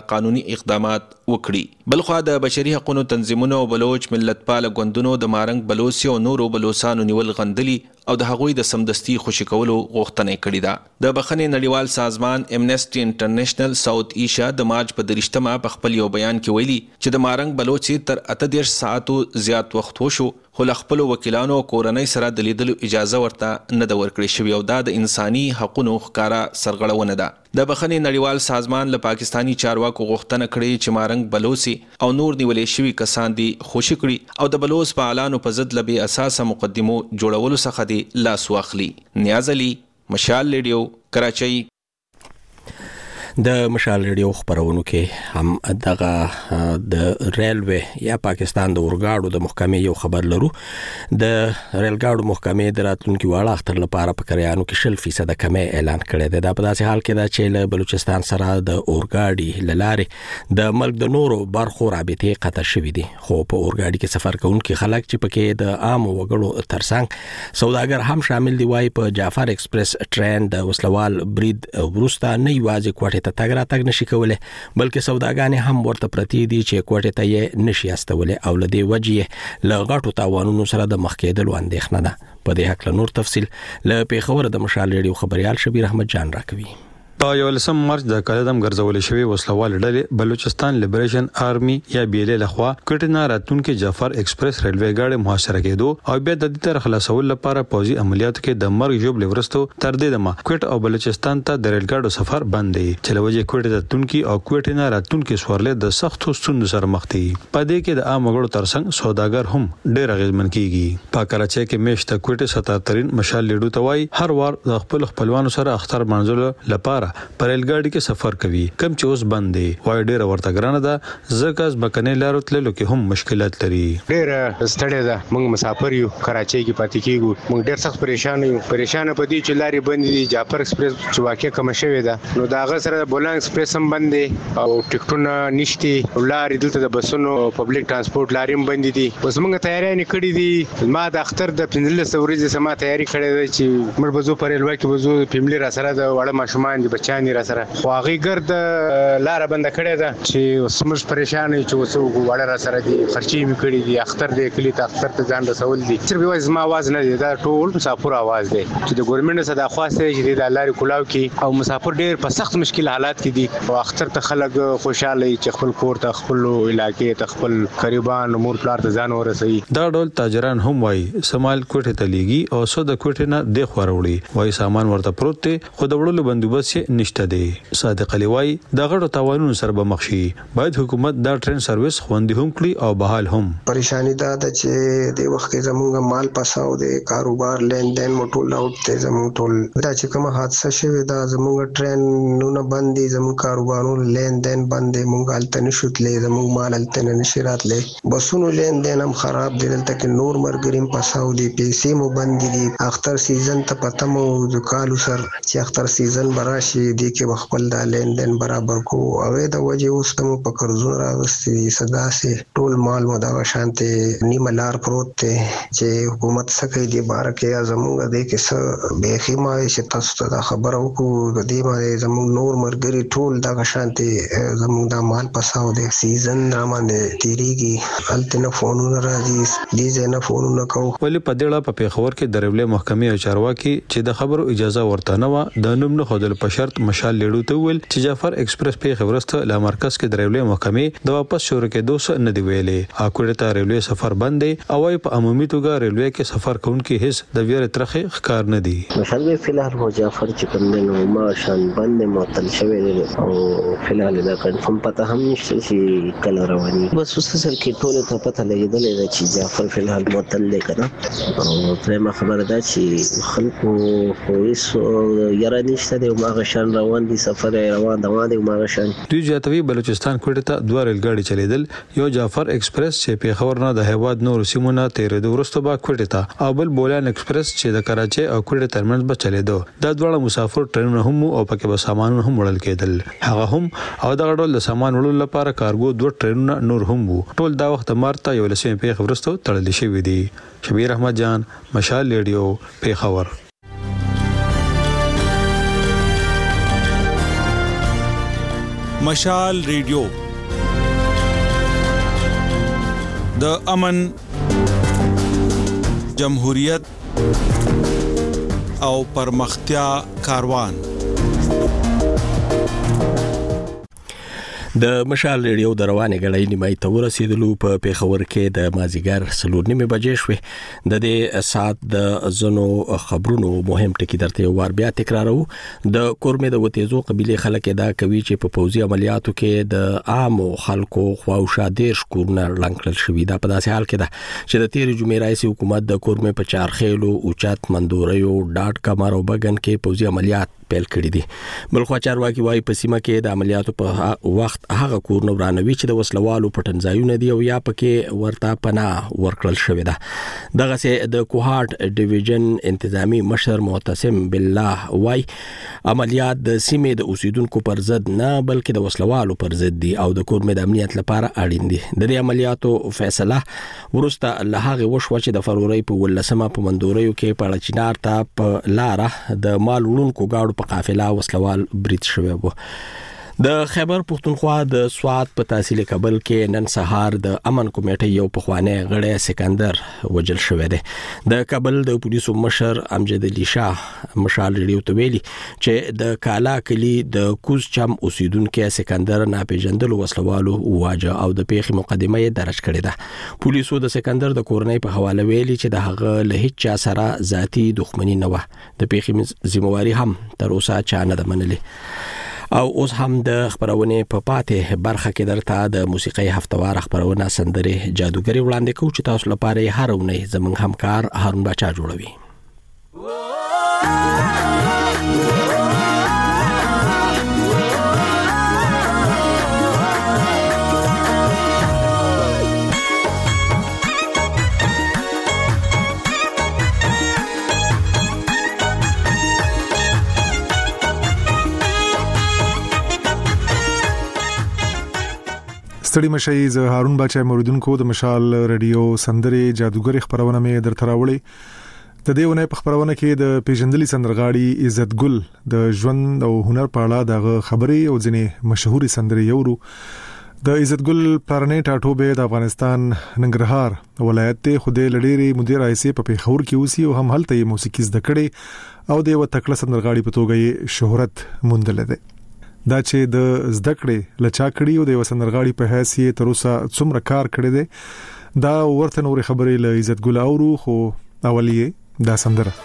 قانوني اقدامات وکړي. بلخوا د بشري حقوقو تنظیمونو او بلوچ ملتپال غوندونو د مارنګ بلوچي او نورو بلوچستانو نیول غندلي او د هغوی د سمدستي خوشی کولو غوښتنه کړې ده. د بخښنې نړیوال سازمان امنیسټي انټرنیشنل ساوث ایشیا د مارچ په دریشتمه په خپل یو بیان کې ویلي چې د مارنګ بلوچي تر اته دېرش ساعتو زیات وخت وشو خو له خپلو وکیلانو او کورنۍ سره د لیدلو اجازه ورته نه ده ورکړې شوې او دا د انساني حقوقو ښکاره سرغړونه ده. د بخښنې نړیوال سازمان له پاکستانی چارواکو غوښتنه کړې چې مارنګ بلوچي او نور نیولې شوي کسان دي خوشي کړي او د بلوچ فعالانو په ضد له بې اساسه مقدمو جوړولو څخه دي لاس واخلي. نیاز علي، مشال ریډیو، کراچۍ. د مشال ریډیو خبرونو کې هم دغه د ریلوی یا پاکستان د اورګاډو د محکمې یو خبر لرو. د ریلګاډو محکمې د راتلونکي واړه اختر لپاره په کریانو کې شل فیصد کمې اعلان کړی دی. دا په داسې حال کې ده چې له بلوچستان سره د اورګاډي له لارې د ملک د نورو برخو رابطې قطع شوې دي، خو په اورګاډي کې سفر کوونکي خلک چې پکې د عام وګړو ترڅنګ سوداګر هم شامل دي وایي په جعفر ایکسپریس ټرین د وسلوال برید وروسته نه یوازې کوټې ته تګ راتګ نشي کولی بلکې سوداګانې هم ورته پرتی دي چې کوټې ته یې نشي استولی او له دې وجې له غټو تاوانونو سره د مخ کېدلو اندېښنه ده. په دې هکله نور تفصیل له پیښور د مشال ریډیو خبريال شبیر احمد جان راکوي. په یولسم مارچ د کالدم ګرځول شوی وسلوال ډلې بلوچستان لیبریشن آرمي یا بیلې لخوا کټنا راتونکو جعفر ایکسپریس ریلوی ګاډي محاصره کېدو او بیا د دې تر خلاصول لپاره پوزي عملیاتو کې د مرګ جوړ لورستو تر دې دمه کوټ او بلوچستان ته د ریل ګاډو سفر بند دی چې لوجه کوټ ته تونکي او کوټنا راتونکو سورلې د سختو ستوند سره مخ دي. په دې کې د عام وګړو ترڅنګ سوداګر هم ډېر اغیزمن کیږي. په کراچۍ کې میشته کوټه ستاترین مشال لیډو توای هر وار د خپل خپلوانو سره اختر منځلو لپاره پر ریل ګاډي کې سفر کوي کم چې اوس بند دی. وای ډېر ورته ګرانه ده ځکه ځمکنۍ لارو تللو کې هم مشکلات لري. ډېر ستړی ده، موږ مسافر یو، کراچۍ کې پاتې کیږو، موږ ډېر سخت پریشان یو. پریشان په دې چې لارې بند دي، جعفر ایکسپریس چې واقع کم شوی ده نو دا غا سره بولان ایکسپریس هم بند دي او ټیکټونه نشته. لارې دلته د بسونو پبلک ترانسپورت لارې هم بند دي. اوس موږ تیاری نه کړی دي. ما د اختر د پنځلس ورځې سما تیاری کړې ده چې موږ بزو پر ریلوی کې بزو فیملی را سره د وړه ماشومان دي بچان را سره خو هغه ګرد لار بند کړی ده چې اوس موږ پریشان یو چې اوس وړه را سره دي خرچي می کړی دي. اختر دې کلی ته اختر ته ځان رسول دي. صرف یو زما आवाज نه دی، دا ټول مسافر आवाज دی چې د ګورنمنت صدا خواسته چې د لارې کولاو کې او مسافر ډېر په سخت مشکل حالات کې دي او اختر ته خلک خوشاله چې خپل کور ته خپل علاقې ته خپل قریبان مور پلار ته ځان ورسوي. دا ډول تاجران هم وای سمال کوټه ته لیږي او سود کوټه نه د خوروړي وای سامان ورته پروت دی خو د وړلو بندوبست نشته دی. صادق علي وای دا غړو تاوانونو سره به مخ شي، باید حکومت دا ټرین سرویس خوندي هم کړي او بحال هم. پریشانی دا ده چې د وخت کې زموږ مال پاساو د کاروبار لین دین موټول اوټ ته زموږ ټول دا چې کومه حادثه شوه دا زموږ ټرینونه بند دي، زموږ کاروبارونو لین دین بند دي، موږ الته نشوتلې، زموږ مال الته نه نشي راتلې، بسونو لین دین هم خراب دي، دلته کې نور مرګریم پاساو دي، پیسې مو بند دي. اختر سیزن ته پته مو د کالو سر چې اختر سیزن براشي دی کې خپل د لین دین برابر کو او د وجه اوس ته په قرضونو راغستې صدا سي ټول مال مو دا شانته نیمه لار پروت ته چې حکومت سکه دی بارکه زموږ د کې څه به خیمه چې تاسو ته خبر او کو د دې باندې زموږ نور مرګري ټول دا شانته زموږ د مال پساو د سیزن را باندې تیریږي الته فونونه راځي دې ځنه فونونه کو. ولې په دې په پیښور کې د ریلوی محکمې او چارواکي چې د خبرو اجازه ورته نه و د نوم نه خودل په شرط مشال لیډو ته ویل چې جعفر ایکسپریس په خبرسته له مرکز کې د ریلوی محکمې د واپس شروع کېدو څخه نه دی ویلې. اکوړه ته ریلوی سفر بند دی او په عمومي توګه ریلوی کې سفر کوونکي هیڅ د ویره ترخه ښکار نه دي. مشال به فلحال هو جعفر چې کوم نو ما شان بند معطل شوی دی او فلحال دا کنفرم پته هم نشته چې کله رواني بس اوس سره کې ټول ته پته لګیدلې ده چې جعفر فلحال معطل دی کنه او پرې خبره ده چې خلکو هیڅ یاره نشته دی او ما شان روان دي سفر روان دوام دی ما شان. دوی جاتوی بلوچستان کوټه ته دوه ریل ګاډي چلیدل، یو جعفر ایکسپریس چې په خبر نه د هیواد نور سیمونه تیرې د ورستو با کوټه ته او بل بولان ایکسپریس چې د کراچۍ او کوټه ترمنځ به چلیدو. دا دواړه مسافر ټرینونه هم او پکې به سامان هم وړل کېدل. هغه هم او د غړول د سامان وړلو لپاره کارګو دوه ټرینونه نور هم وو. ټول دا وخت مارته یو لسمه په خبرستو تړل شوی دی. شبیر احمد جان، مشال ریډیو، پیښور. مشال ریډیو د امن، جمهوریت او پرمختیا کاروان. د مشال ریډیو د روانې غړۍ نیمای ته ورسېدلو. په پیښور کې د مازیګر څلور نیمې بجې شوې. د دې سات د زنو خبرونو مهم ټکی درته یو وار بیا تکرارو. د کورمې د وتیزو قبيله خلک دا کوي چې په پوځي عملیاتو کې د عامو خلکو خواوشا ډیر شکورونه لنکل شوې. دا په داسې حال کې ده چې د تیر جمعې رئیس حکومت د کورمې په چارخېلو اوچت مندوریو ډاټ کمر او بغن کې پوځي عملیات پیل کړی دي. بلخوا چارواکي وايي په سیمه کې د عملیاتو په وخت هغه کور نو ورانوي چې د وسلوالو پټنځایونه دي او یا پکې ورته پناه ورکړل شوې ده. دغه سه د کوهاټ ډیویژن انتظامی مشر معتصم بالله وايي عملیات د سیمې د اوسیدونکو پر ضد نه بلکې د وسلوالو پر ضد دي او د کور د امنیت لپاره اړین دي. د دې عملیاتو فیصله ورسته له هغه وشو چې د فروری په ولسمه په مندوریو کې په چینار ته په لاره د مال وړونکو گاډو په قافله وسلوال برید شوی وو. د خیبر پختونخوا د سوات په تحصیل کابل کې نن سهار د امن کمیټې یو پخوانی غړی سکندر وجل شوی دی. د کابل د پولیسو مشر امجد علي شاه مشال ریډیو ته ویلي چې د کالا کلی د کوز چم اوسیدونکو سکندر ناپېژندل وسلوالو واجه او د پیښې مقدمه یې درج کړې ده. پولیسو د سکندر د کورنۍ په حواله ویلي چې د هغه له هیڅ چا سره ذاتی دښمنی نه و. د پیښې ذمہواری هم تر اوسه چا نه ده منلې. او اوس هم د خبرونه په پاتې برخه کې درته د موسیقي هفتوار خبرونه سندره جادوګری وړاندې کوم چې تاسو لپاره هر ورځ زموږ همکار هارون بچا جوړوي. ستړي مشي ز هارون بچا موریدونکو د مشال ریډیو سندره جادوګری خبرونه مې درته راوړي. د دې ونه په خبرونه کې د پیژندلي سندرغاړي عزت ګل د ژوند او هنر په اړه د خبري او ځنې مشهوري سندري یورو. د عزت ګل پلانې ټاټوبه د افغانستان ننګرهار ولایت ته خوده لډيري مدیر رئیس په پیښور کې اوسي او هم هلته موسیقي زده کړي او د یو تکړه سندرغاړي په توګه شهرت موندل دي. دا چې د زده کړې لچا کړي او د وسندرغاړي په حیثیت تر اوسه څومره کار کړی دی دا ورته نور خبرې له عزت ګل اورو. خو اولیه دا سندره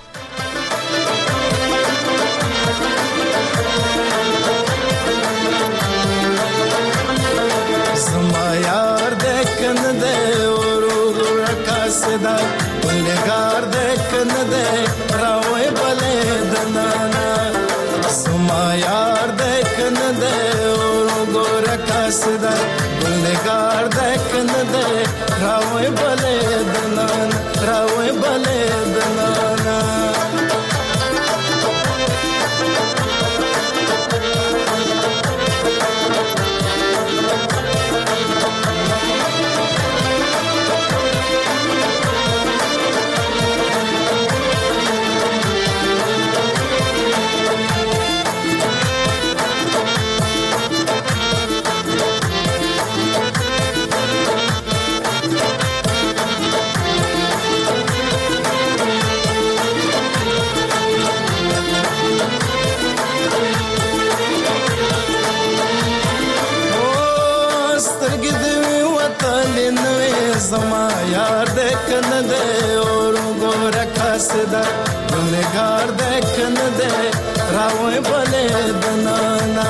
زما یار د کنه د ورو رکاسدا ولګار د کنه د راوي بلې دنا زما یار د کنه د ورو رکاسدا ولګار د کنه د راوي بلې دنا راوي بلې دنا زما یار د کنه د اور ګور کاسدا ګلګار د کنه د راوي بلې دنانا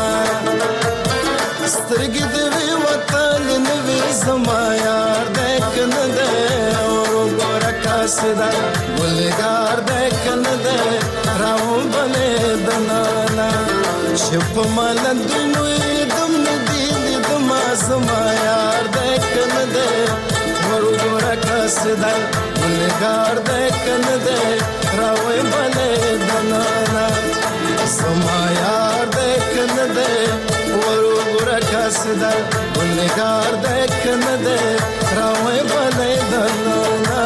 سترګې د وطن نوې زما یار د کنه د اور ګور کاسدا ګلګار د کنه د راوي بلې دنانا شپ ملندنو دم ندی دم زما یار د کنه د ورګور کاسدا ولګار د کنه د راوي بلې دنانا زما یار د کنه د ورګور کاسدا ولګار د کنه د راوي بلې دنانا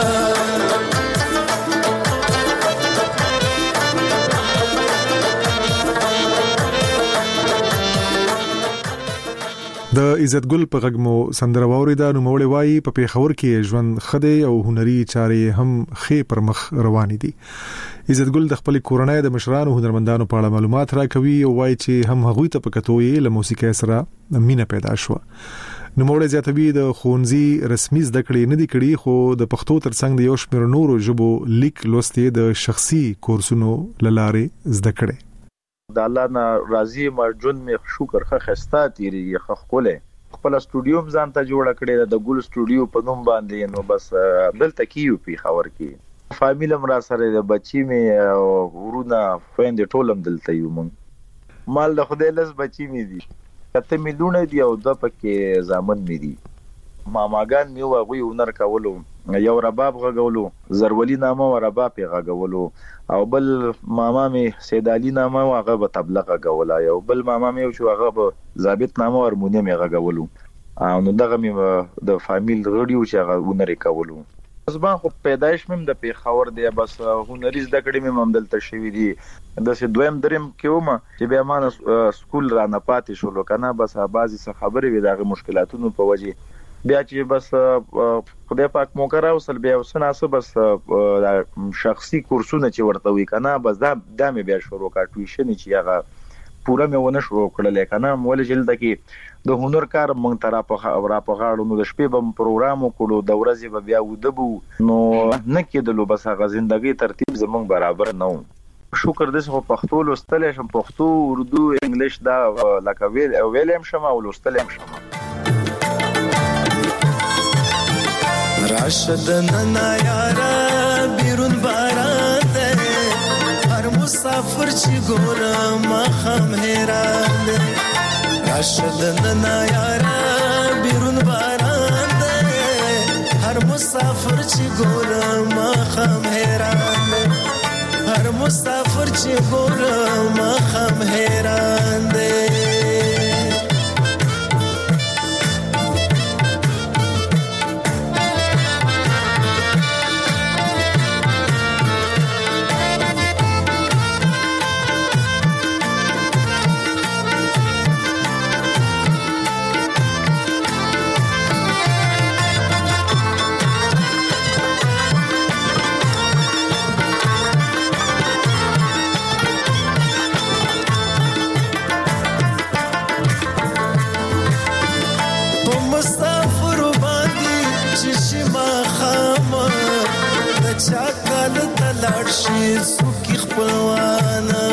د عزت ګل په غږمو سندره واوریدا نو مولوی وای په پیښور کې ژوند خده او هنري چارې هم خې پر مخ روان دي. عزت ګل د خپل کورنۍ د مشرانو هنرمندانو په اړه معلومات راکوي او وای چې هم هغوی ته په کتوې له موسیقۍ سره مینه پیدا شو. نو مولوی زیاتوي د خونځي رسمي زده کړې نه دي کړې خو د پښتو ترڅنګ د یو شمېر نورو ژبو لیک لوستې د شخصي کورسونو لاره زده کړې. د الله نه راضي مرجون می شکر خه خستا تیری خه خوله خپل سټوډیو ځان ته جوړ کړی د ګل سټوډیو په نوم باندې نو بس دلته کیو په خبر کې فامیل مرا سره د بچی می ورونه فیند ټولم دلته یو مونږ مال د خدای لس بچی می دي کته میلیونه دی او د پکې زامن می دي ماماګان می واغوي هنر کولو یو رباب غغولو زرولی نامه و رباب غغولو او بل ماما می سید علی نامه هغه په تبلغ غولا یو بل ماما می شو هغه په ضابط نامه هارمونیم غغولو او نو دغه می د فامیل غړیو چې هغه هنر کولو زما خو پیدایش مم د پیښور دی بس هنري زده کړې مم هم دلته شوی دی د سه دویم دریم کې ومه چې بیا مان سکول را نه پاتې شو کنه بس بعضی څه خبرې وي دغه مشکلاتونو په وجه بیا چې بس خدای پاک مو کرا وصل بیا وسناسه بس شخصي کورسونه چې ورته وی کنه بس دا د مې بیا شروع کا ټیوشن چې هغه پوره مې ونه شروع کړل کنه مول جلد کې د هنر کار مونږ تر په را په غاړو نو د شپې بم پروګرام وکړو د ورځې به بیا ودبو نو نه کېدلو بس هغه ژوندۍ ترتیب زمونږ برابر نه و شکر دې خو پښتو لوستل شم پښتو اردو انګلیش دا لکه ویل ویلم شم او لوستل شم راشد ننا یارا بیرون باران ده هر مسافر چی گورم خم حیران ده راشد ننا یارا بیرون باران ده هر مسافر چی گورم خم حیران ده هر مسافر چی گورم خم حیران ده چاکل تلار شي سوکي خپلوانا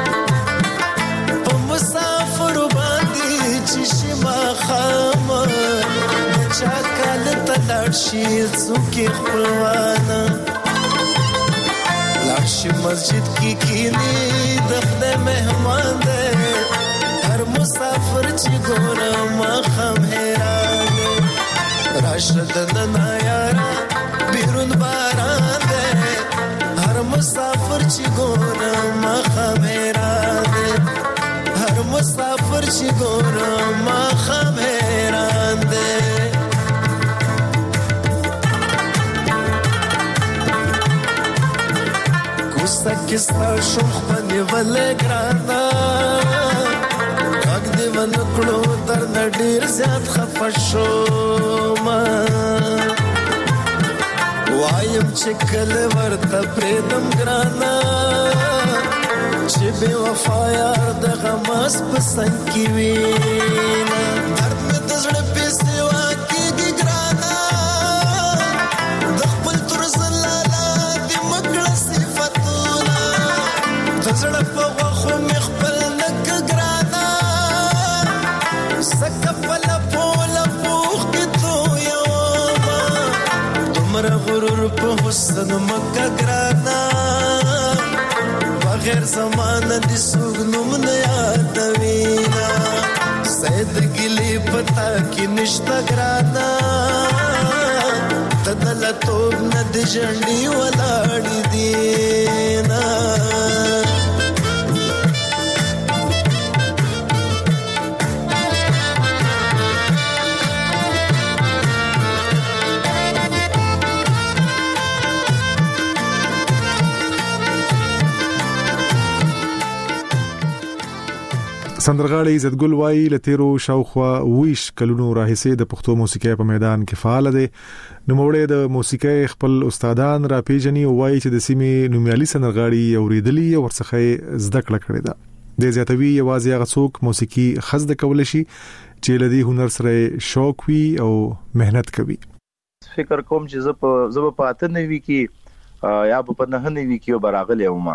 په مسافر باندې چې شما خام چاکل تلار شي سوکي خپلوانا لاش مسجد کی کینی د خدای مهمان ده هر مسافر چې ګورم خام حیران راشد ننا یارا بیرون باران ده هر مسافر چی گورم خم حیران ده هر مسافر چی گورم خم حیران ده کوستا کستا شوخ پنی ولی گرانا اگ دی ونکلو در نډیر زیاد خفشو ما وایم چې کله ورته پریدم ګرانا چې بے وفا یار د غماس پسند کی وینا درد مې د زړه په سیوا کېږي ګرانا د خپل ترز لالا د مکړه صفاتونه د زړه په واخو مې خپل نک ګرانا سکه په لپو لپوخ کې تو یو تمره غرور په حسن مکه ګرانا بغیر زمانه د سوګنوم نه یادوینا سید ګلی پتا کې نشتا ګرانا تدل توب نه د جنډي ولاړ دینا سندرغاړي عزت ګل وای لتیرو شاوخوا ویش کلونو راهیسې د پښتو موسیقۍ په میدان کې فعال دي. نو موړې د موسیقۍ خپل استادان را پیژني او وای چې د سیمې نومیالي سندرغاړي اوریدلي او ورڅخه زده کړه کړې ده. د زیاتوي یوازې هغه څوک موسیقي خزد کول شي چې لدی هنر سره شوق وي او مهنت کوي. فکر کوم چې زه په زه په اته نوي کې یا په نه نوي کې براغلی وم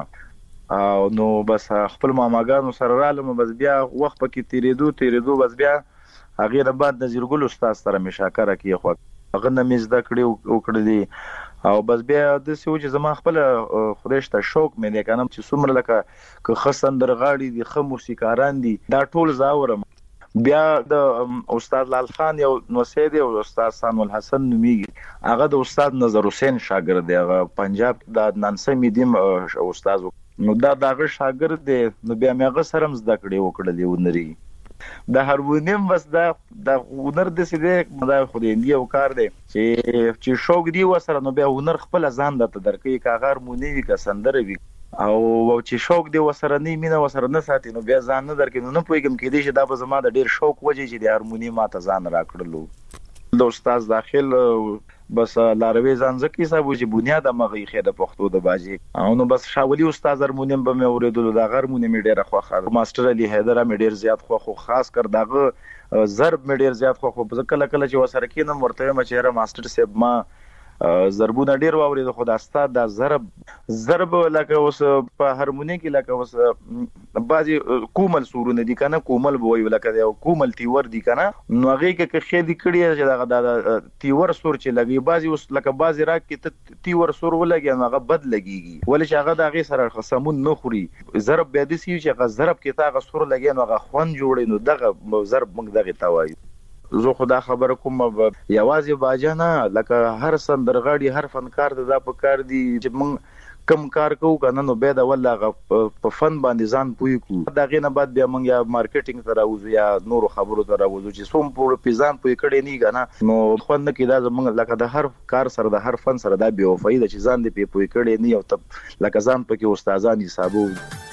او نو بس خپل ماماګانو سره رالم بس بیا وخت پکې تیریدو تیریدو بس بیا هغه نه بعد نذیر ګل استاد سره مشاکره کې خو هغه نه مزدا کړی او کړی او بس بیا د سوي چې زما خپل خورشته شوق مې نه کنم چې څومره لکه که خسندرغاړي دي خو موسیقاران دي دا ټول زاورم. بیا د استاد لال خان یو نوسیدي او استاد سانول حسن نومیږي هغه د استاد نظر حسین شاګرد دی هغه پنجاب د نانسي میډیم استاد نو دا دغه شاګرد دی نو بیا مې هغه سره زده کړې وکړه دی ونري د هارمونیم بس دا د هنر د سیده دا خو دې یو کار دی چې چې شوق دی وسره نو بیا هنر خپل ځان د تدرکې کا هارمونی کا سندره وی او چې شوق دی وسره نه مینه وسره نه ساتي نو بیا ځان نه درکې نو نه پويګم کې دي چې دا به زما د ډیر شوق وجه چې د هارمونی ماته ځان راکړلو د استاد داخل بس لاروي ځان زکی صاحب چې بنیاد مغه خېده پښتو د باجی او نو بس شاولي استاد هارمونیم به مې اوریدلو دا هارمونیم ډیره خوخه ماستر علي حیدر مې ډیر زیات خوخه خاص کر داغه ضرب مې ډیر زیات خوخه په کله کله چې وسره کینم ورته مې چیرې ماستر صاحب ما ضربونه ډیر واورید خو د استاد د ضرب ضرب لکه اوس په هارمونی کې لکه اوس بعضي کومل سورونه دي کنه کومل بوي لکه د کومل تیور دي کنه نو هغه کې خېدي کړی چې د تیور سور چې لګي بعضي اوس لکه بعضي راک کې تیور سور ولګي نو هغه بد لګيږي ولې چې هغه د هغه سره خصمون نه خوري ضرب به دي چې هغه ضرب کې تا هغه سور لګي نو هغه خوان جوړي نو دغه ضرب موږ دغه توای زه خدا خبر کوم یوازې باجانه لکه هر سندرغاړي هر فنکار د په کار دی چې موږ کم کار کوو کنه نو به دا والله په فن باندې ځان پوي کو دا غینه بعد بیا موږ یا مارکیټینګ ته راوځو یا نور خبرو ته راوځو چې سوم په پیزان پوي کړي نه کنه نو خو نه کیدا زموږ لکه د هر کار سره د هر فن سره دا بي وفای د چې ځان دې پوي کړي نه او ته لکه ځان پکې استادان حسابو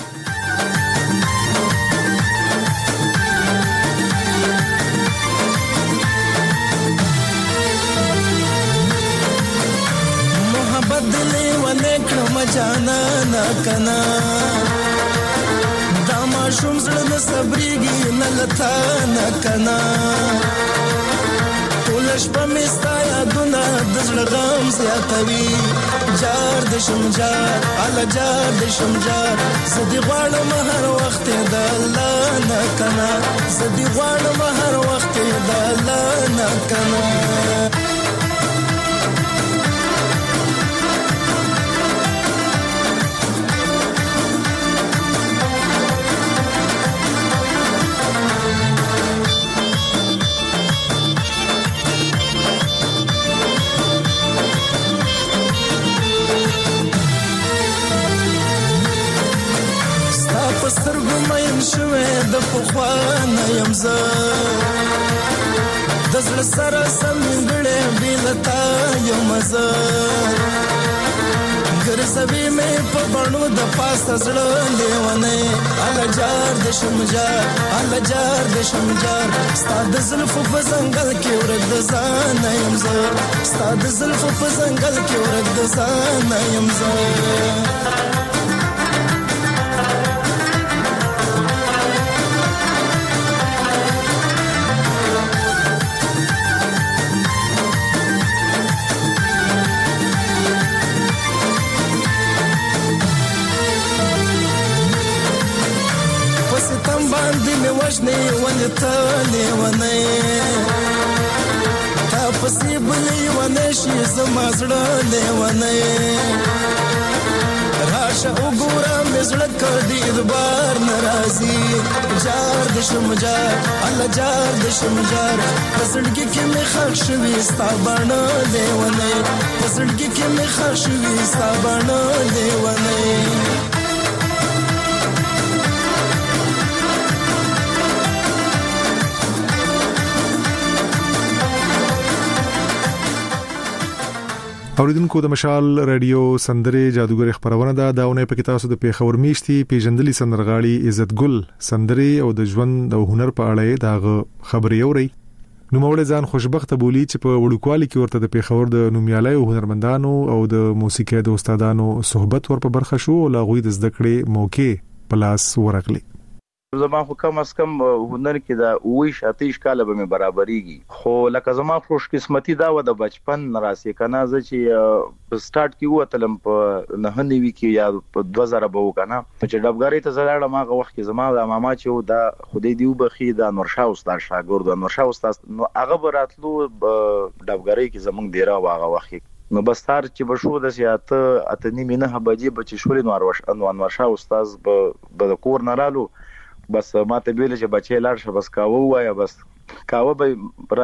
جانا نا کنا دا ما شوم زړه نه صبرېږي نه لتا نا کنا ټول شپه مې ستا یادونه د زړه غم زیاتوي جار د شم جار اله جار د شم جار زه دې غواړم هر وخت د الله نه کنا زه دې غواړم هر وخت د الله نه کنا سترګو مې شوې د پخوانه یم زه د زړه سره سم غړې بیلتا یم زه ګرځوي مې په بڼو د پاسه زړه لیونې اله جار د شمجار اله جار د شمجار ستا د زلفو په ځنګل کې ورک د ځان یم زه ستا د زلفو په ځنګل کې ورک د ځان یم زه باندې مې وژنې ولې ته لیونی تا پسې بلې ونې شي زما زړه لیونی راشه وګوره مې زړه کړ دې اعتبار نه راځي جار د شم جار الله جار د شم جار په زړګي کې مې ښخ شوي ستا بڼه لیونی په زړګي کې مې ښخ شوي ستا بڼه لیونی اوریدونکو د مشال رادیو سندره جادوګر خبرونه ده داونه په کتابو د پیښور میشتي پیژندلي سندرغاړي عزت ګل سندره او د ژوند او هنر په اړه دا خبري اوري نو مولوی ځان خوشبخته بولی چې په وړوکوالي کې ورته د پیښور د نومیالي او هنرمندانو او د موسیقي د استادانو صحبت ور په برخه شو او لاغوي د زده کړې موقع پلاس ورغلی زما خو کم از کم هنر کې دا وې شاتیش کاله به مې برابرېږي خو لکه زما خوش قسمتي دا و د بچپن راسي کنه ز چې په سٹارټ کې وتلم په نه نیوي کې یا په دوه زره به وکنه چې ډبګاری ته زړه ما غو وخت کې زما د ماما چې دا خدای دیو بخي د انورشاه استاد شاګرد انورشاه استاد نو هغه براتلو ډبګاری کې زمونږ ډیره واغه وخت نو بس تر چې بشو د سیاته اتنی مینه بجې بچ شولې نو انورشاه استاد به د کور نه رالو بس ماته ویل چې بچي لاړ شه بس کاوه وایا بس کاوه به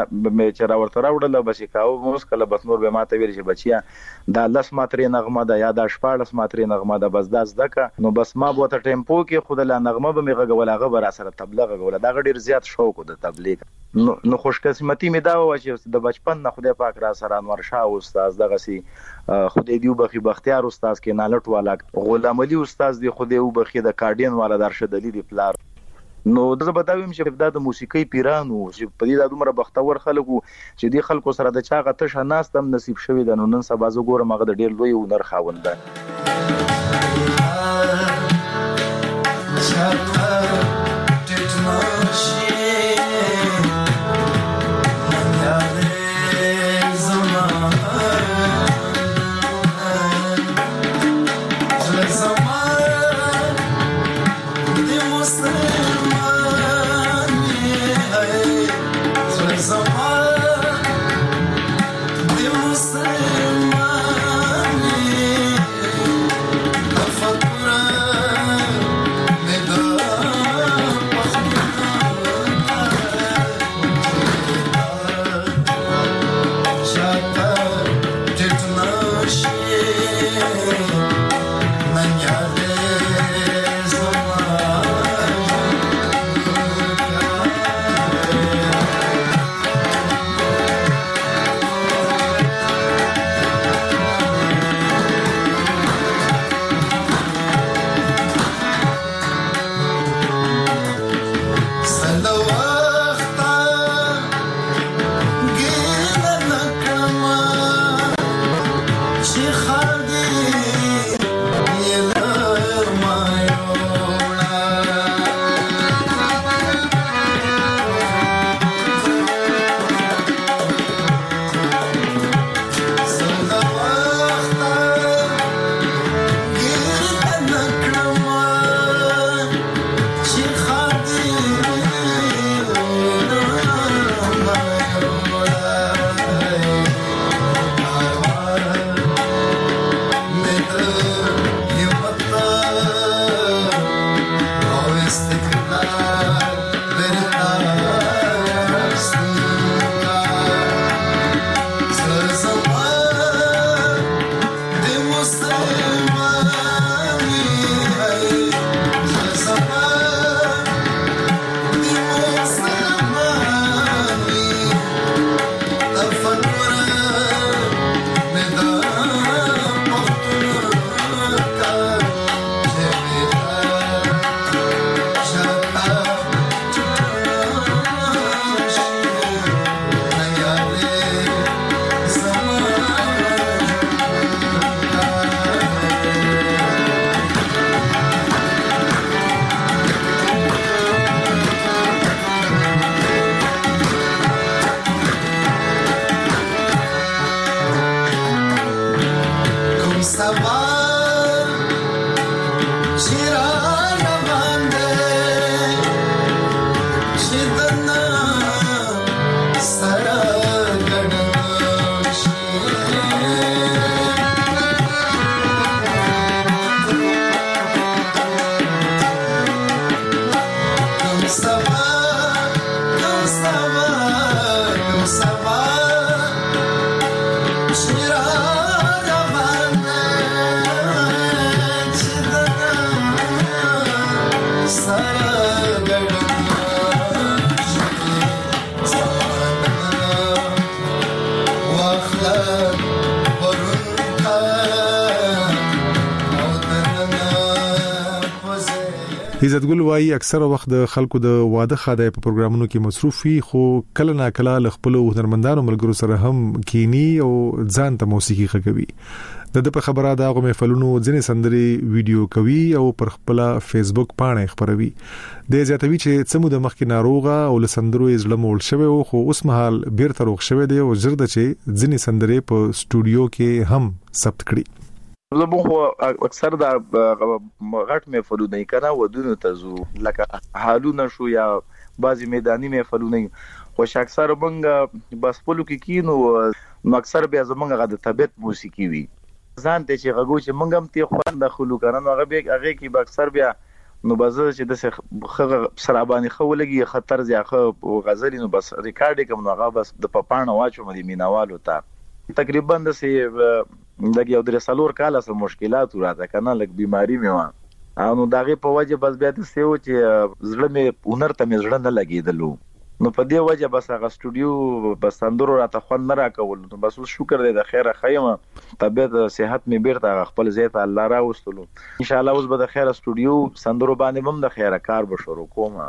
مې چې راورته راوړل بس کاوه موس کله بس نور به ماته ویل چې بچیا دا لس ماترې نغمه ده یا د شپاړس ماترې نغمه ده بس دا زدکه نو بس ما به ته ټیمپو کې خود له نغمه به مې غوول هغه بر سره تبلیغ غوول دا ډیر زیات شوق د تبلیغ نو نو خوش قسمتي مې دا و چې د بچپن نه خدای پاک را سره انور شاه استاد دغه سي خدای دیو بخي بختیار استاد کې نالټ والا غلام علي استاد دی خدای او بخي د کارډین والا درشد علي دی پلار نو د زبداویم چې د موسیقي پیرانو چې په دې د دومره بختور خلکو چې د خلکو سره د چاغه تشه ناستم نصیب شوی د نن سبا زه ګورم هغه د ډیر لوی هنر خاوند ده Shira Ramana Chidana عزتګل وايي اکثره وخت د خلکو د واده خاده په پروګرامونو کې مصروف وي خو کله نا کله ل خپل هنرمندانو ملګرو سره هم کینی او ځان ته موسیقي خګوي د په خبره دا غو محفلونو ځنې سندري ویډیو کوي او پر خپل فیسبوک باندې خبروي د زیاتوي چې څمو د مخکې ناروغه او ل سندرو یې ځلم ول شوی او خو اوس مهال بیرته روغ شوی دی او زرد چې ځنې سندري په سټوډیو کې هم ثبت کړي زموږ هو اکثر دا غټ محفلونه کنا ودونو ته زو لکه حالونه شو یا بعضی میداني محفلونه خو اکثر موږ بس پلو کې کینو نو اکثر بیا زموږ غد طبيعت موسیقي وي ځان ته چې غوږ چې موږ هم تی خوان دخلو کنه هغه به هغه کې به اکثر بیا نو بازه چې د خغه سرابانی خولګي خطر ځخه غزل نو بس ریکارډ کوم نو هغه بس د پپانه واچو مې مینوالو ته تقریبا د سي دغه یو درې سالور کاله سره مشکلات راته کنه لک بیماری مې و نو دغه په وجه بس بیا د سیو چې زړه مې هنر ته مې زړه نه لګیدلو نو په دې وجه بس هغه سټوډیو بس اندرو راته خون نه راکول نو بس شکر دې د خیره خیمه طبيعت صحت مې بیرته خپل زیات الله راوستلو ان شاء الله اوس به د خیره سټوډیو سندرو باندې هم د خیره کار به شروع کوم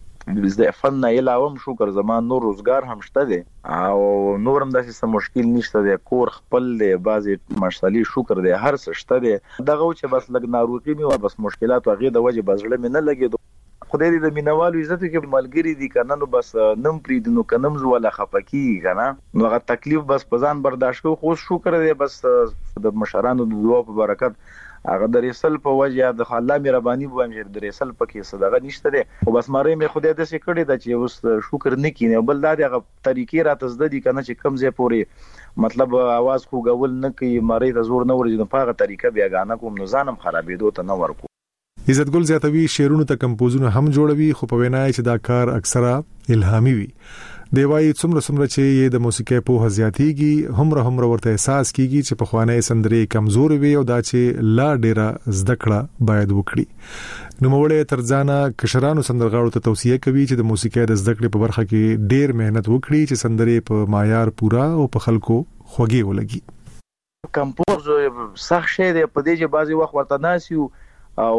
د فن نه علاوه شکر زمان نور روزګار هم شته دي او نورم داسې سم مشکل نشته دي کور خپل دي بعضي مشالي شکر دي هر څه شته دي دغه چې بس لګ ناروغي مې او بس مشکلات او غي د وجه بزړه مې نه لګیدو خدای دې د مینوالو عزت کې ملګری دي کنه نو بس نم پریدنو کنم زو ولا خفقي کنه نو هغه تکلیف بس پزان برداشت کو خو شکر دې بس د مشرانو د دعا په برکت هغه د رسل په وجه د الله مهرباني بو امیر د رسل پکې صدقه نشته دي او بس ماره مې خدای دې سې کړی دا چې اوس شکر نه کینې بل دا دغه طریقې را تزددي کنه چې کم ځای پوري مطلب आवाज خو غول نه کوي ماره د زور نه ورځي په هغه طریقه بیا غانه کوم نو ځانم خرابېدو ته نه ورکو عزتګل زیاتوي شعرونو ته کمپوزونه هم جوړوي خو په وینا چې دا کار اکثره الهامي وي دی وايي څومره څومره چې د موسیقي په هزياتيږي همره همره ورته احساس کیږي چې په خوانه سندري کمزور وي او دا چې لا ډیره زدکړه باید وکړي نو موړې ترځانه کشرانو سندرغاړو ته توصيه کوي چې د موسیقي د زدکړې په برخه کې ډیر مهنت وکړي چې سندري په معیار پورا او په خلکو خوږي ولګي کمپوز سخت شی دی په دې چې بعضي وخت ورته ناسیو او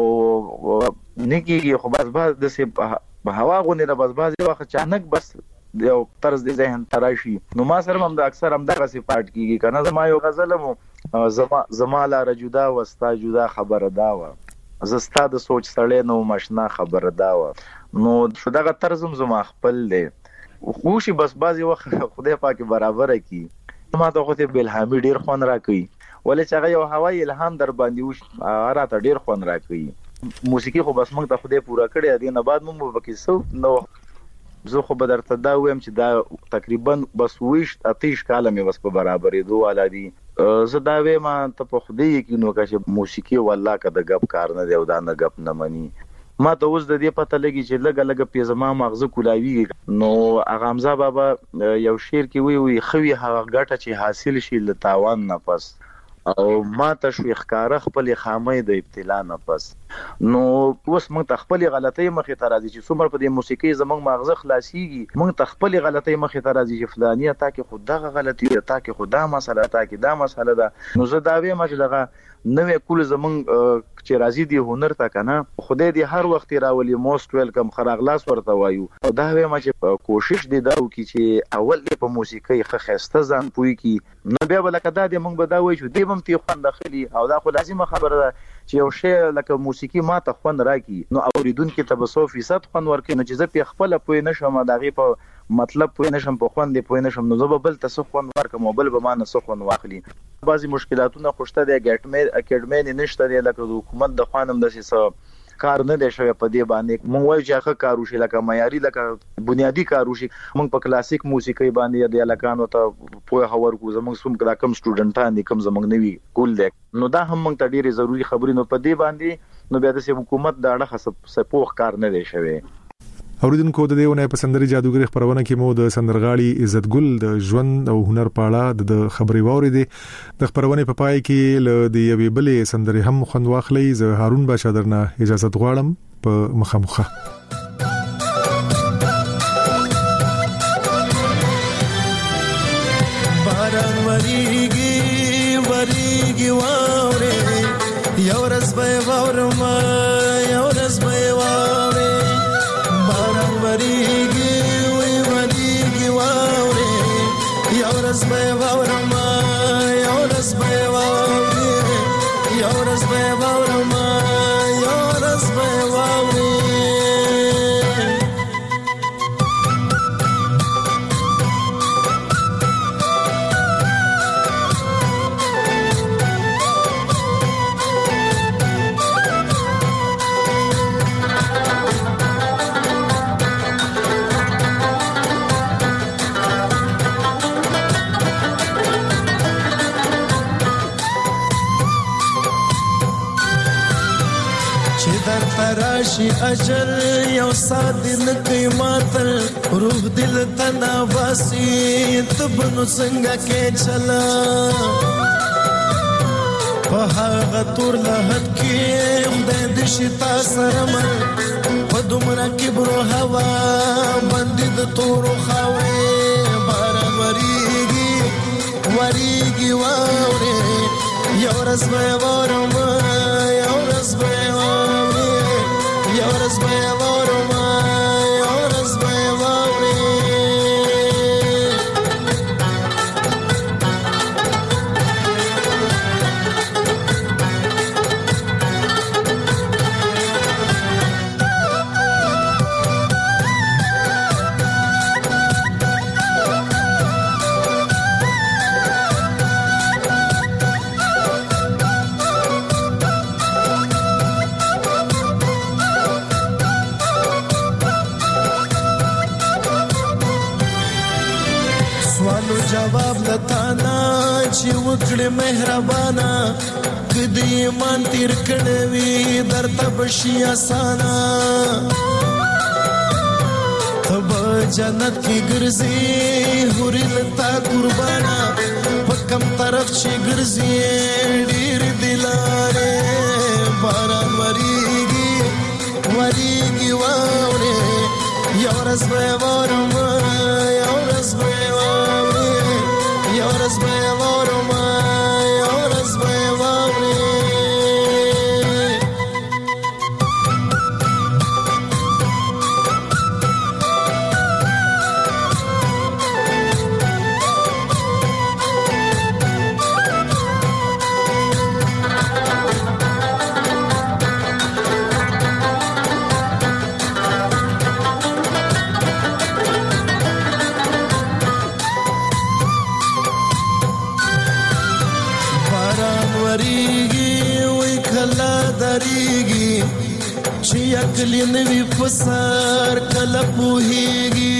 نګي خو بس بس د سه په هوا غونې د بس بس وخت اچانک بس یو طرز د ذهن تراشي نو ما سره هم د اکثر هم دغه صفات کیږي کنه زما یو غزل مو زما زما لا رجدا وستا جدا خبر دا و زستا د سوچ سړې نو مشنا خبر دا و نو شو دغه طرزم زما خپل دی خوشي بس بازي وخت خدای پاک برابر کی ما ته خو ته بلهامي ډیر خون راکې ولې چې هغه یو هوای الهام در باندې وش راته ډیر خون راکې موسیقي خو بس موږ ته خدای پورا کړی دی نه بعد موږ وکې سو نو زه خو به درته دا وایم چې دا تقریبا بس ویش اتیش کاله مې بس په برابرې دوه ولادي زه دا وایم ته په خدای کې نو چې موسیقي والله کده غب کار نه دی او دا نه غب نه مني ما ته اوس د دې پته لګي چې لګ لګ په زما مغزه کولاوي نو اغه حمزه بابا یو شعر کې وی وی خوي هغه غټه چې حاصل شي ل تاوان نه پس او ما ته شو ښکارا خپل خامې د ابتلا نه پس نو اوس موږ ته خپل غلطۍ مخې ته راځي چې څومره په دې موسیقي زمنګ مغزه خلاصيږي موږ ته خپل غلطۍ مخې ته راځي چې فلانیه تا کې خدغه غلطي تا کې خدا مسله تا کې دا مسله ده نو زه دا وایم چې دغه نوې کول زمنګ چې راځي دی هنر تا کنه خدای دې هر وخت راولي موست ویلکم خراغلاس ورته وایو او دا وایم چې کوشش دې دا وکړي چې اول دې په موسیقي ښه خسته ځان پوي کی نو بیا ولکه دا دې موږ به دا وایو چې دې هم تی خوند داخلي او دا خو لازمه خبره ده چې یو شی لکه موسیقي ما ته خوند راکړي نو اوریدونکو ته به سو فیصد خوند ورکړي نو چې زه په خپل پوي نشم دغه په مطلب پوي نشم په خوند پوي نشم نو زه بل ته خوند ورکم بل به ما نه سو خوند واخلي بعضی مشکلاتونه خوشته دي اکیډمي اکیډمي نشته دی لکه حکومت د خوانم د څه کار نه دی شوی په دې باندې مونږ وایو چې هغه کار وشي لکه معیاري لکه بنیادی کار وشي مونږ په کلاسیک موسیقي باندې د الکانو ته پوهه هور کو زموږ سوم کدا کم سټوډنټان دي کم زموږ نوي کول دي نو دا هم مونږ ته ډیره ضروری خبرې نو په دې باندې نو بیا د حکومت دا اړه سپوخ کار نه دی شوی اوریدونکو د دیونه په سندري جادوګر خبرونه کې مو د سندرغاړي عزتګل د ژوند او هنر په اړه د خبري ووري دي د خبرونه په پای کې ل د یوې بلې سندري هم خوند واخلي زه هارون باشا درنه اجازه غواړم په مخامخه باران وریږي وریږي واره یو ورځ به وورم یو ورځ به چې در تراشي اجل یو سات نکي ماتل روح دل تنا واسي تبنو څنګه کې چلا په هغه تور لحد کې خدای دې شتا سره مل په دومره کبر او هوا باندې د تور خاوي باران وريږي وريږي واوري یو ورځ به وورم یو ورځ به وورم یو ورځ به وورم یو ورځ به وورم جواب لتانا چې وکړې مهربانا کدی ایمان تیر کړوي درته بشي آسانا تب جنت کی ګرځي هوري لتا قربانا پکم طرف چې ګرځي ډیر دلاره باران وريږي وريږي واوري یو ورځ به وورم یو ورځ به یو ورځ به وورم یو ورځ به وورم چې عقل نوی فسار کله پوهیږي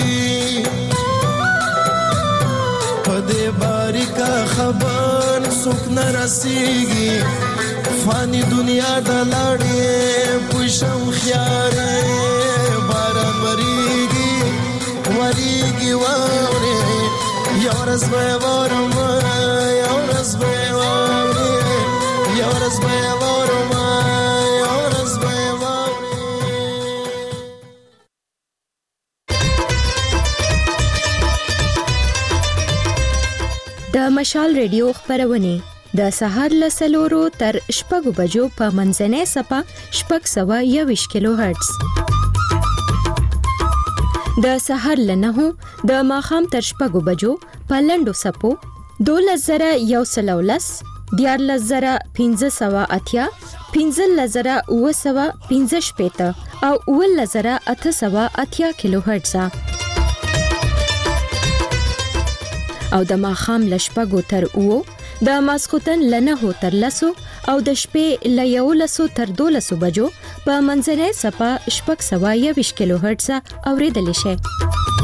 پدې باریکا خبر څوک نه رسیږي فانی دنیا د لاړې پښم خیاره باران وريږي وريږي واوري یو ورځ به وورم یو ورځ به وورم یو ورځ به وورم د مشال ریډیو خبرونه د سهار له سلورو تر شپږو بجو په منځنۍ سپه شپږ سوه یوویشت کیلو هرتز د سهار له نهو د ماښام تر شپږو بجو په لنډو سپو دولس زره یو سل او لس دیارلس زره پنځه سوه اتیا پنځلس زره اوه سوه پنځه شپېته او اوولس زره اته سوه اتیا کیلو هرتز او د ماښام له شپږو تر اوو د ماسخوتن له نهو تر لسو او د شپې له یولسو تر دولسو بجو په منځنۍ سپه شپږ سوه یوویشت کیلو هرتز اورېدلی شئ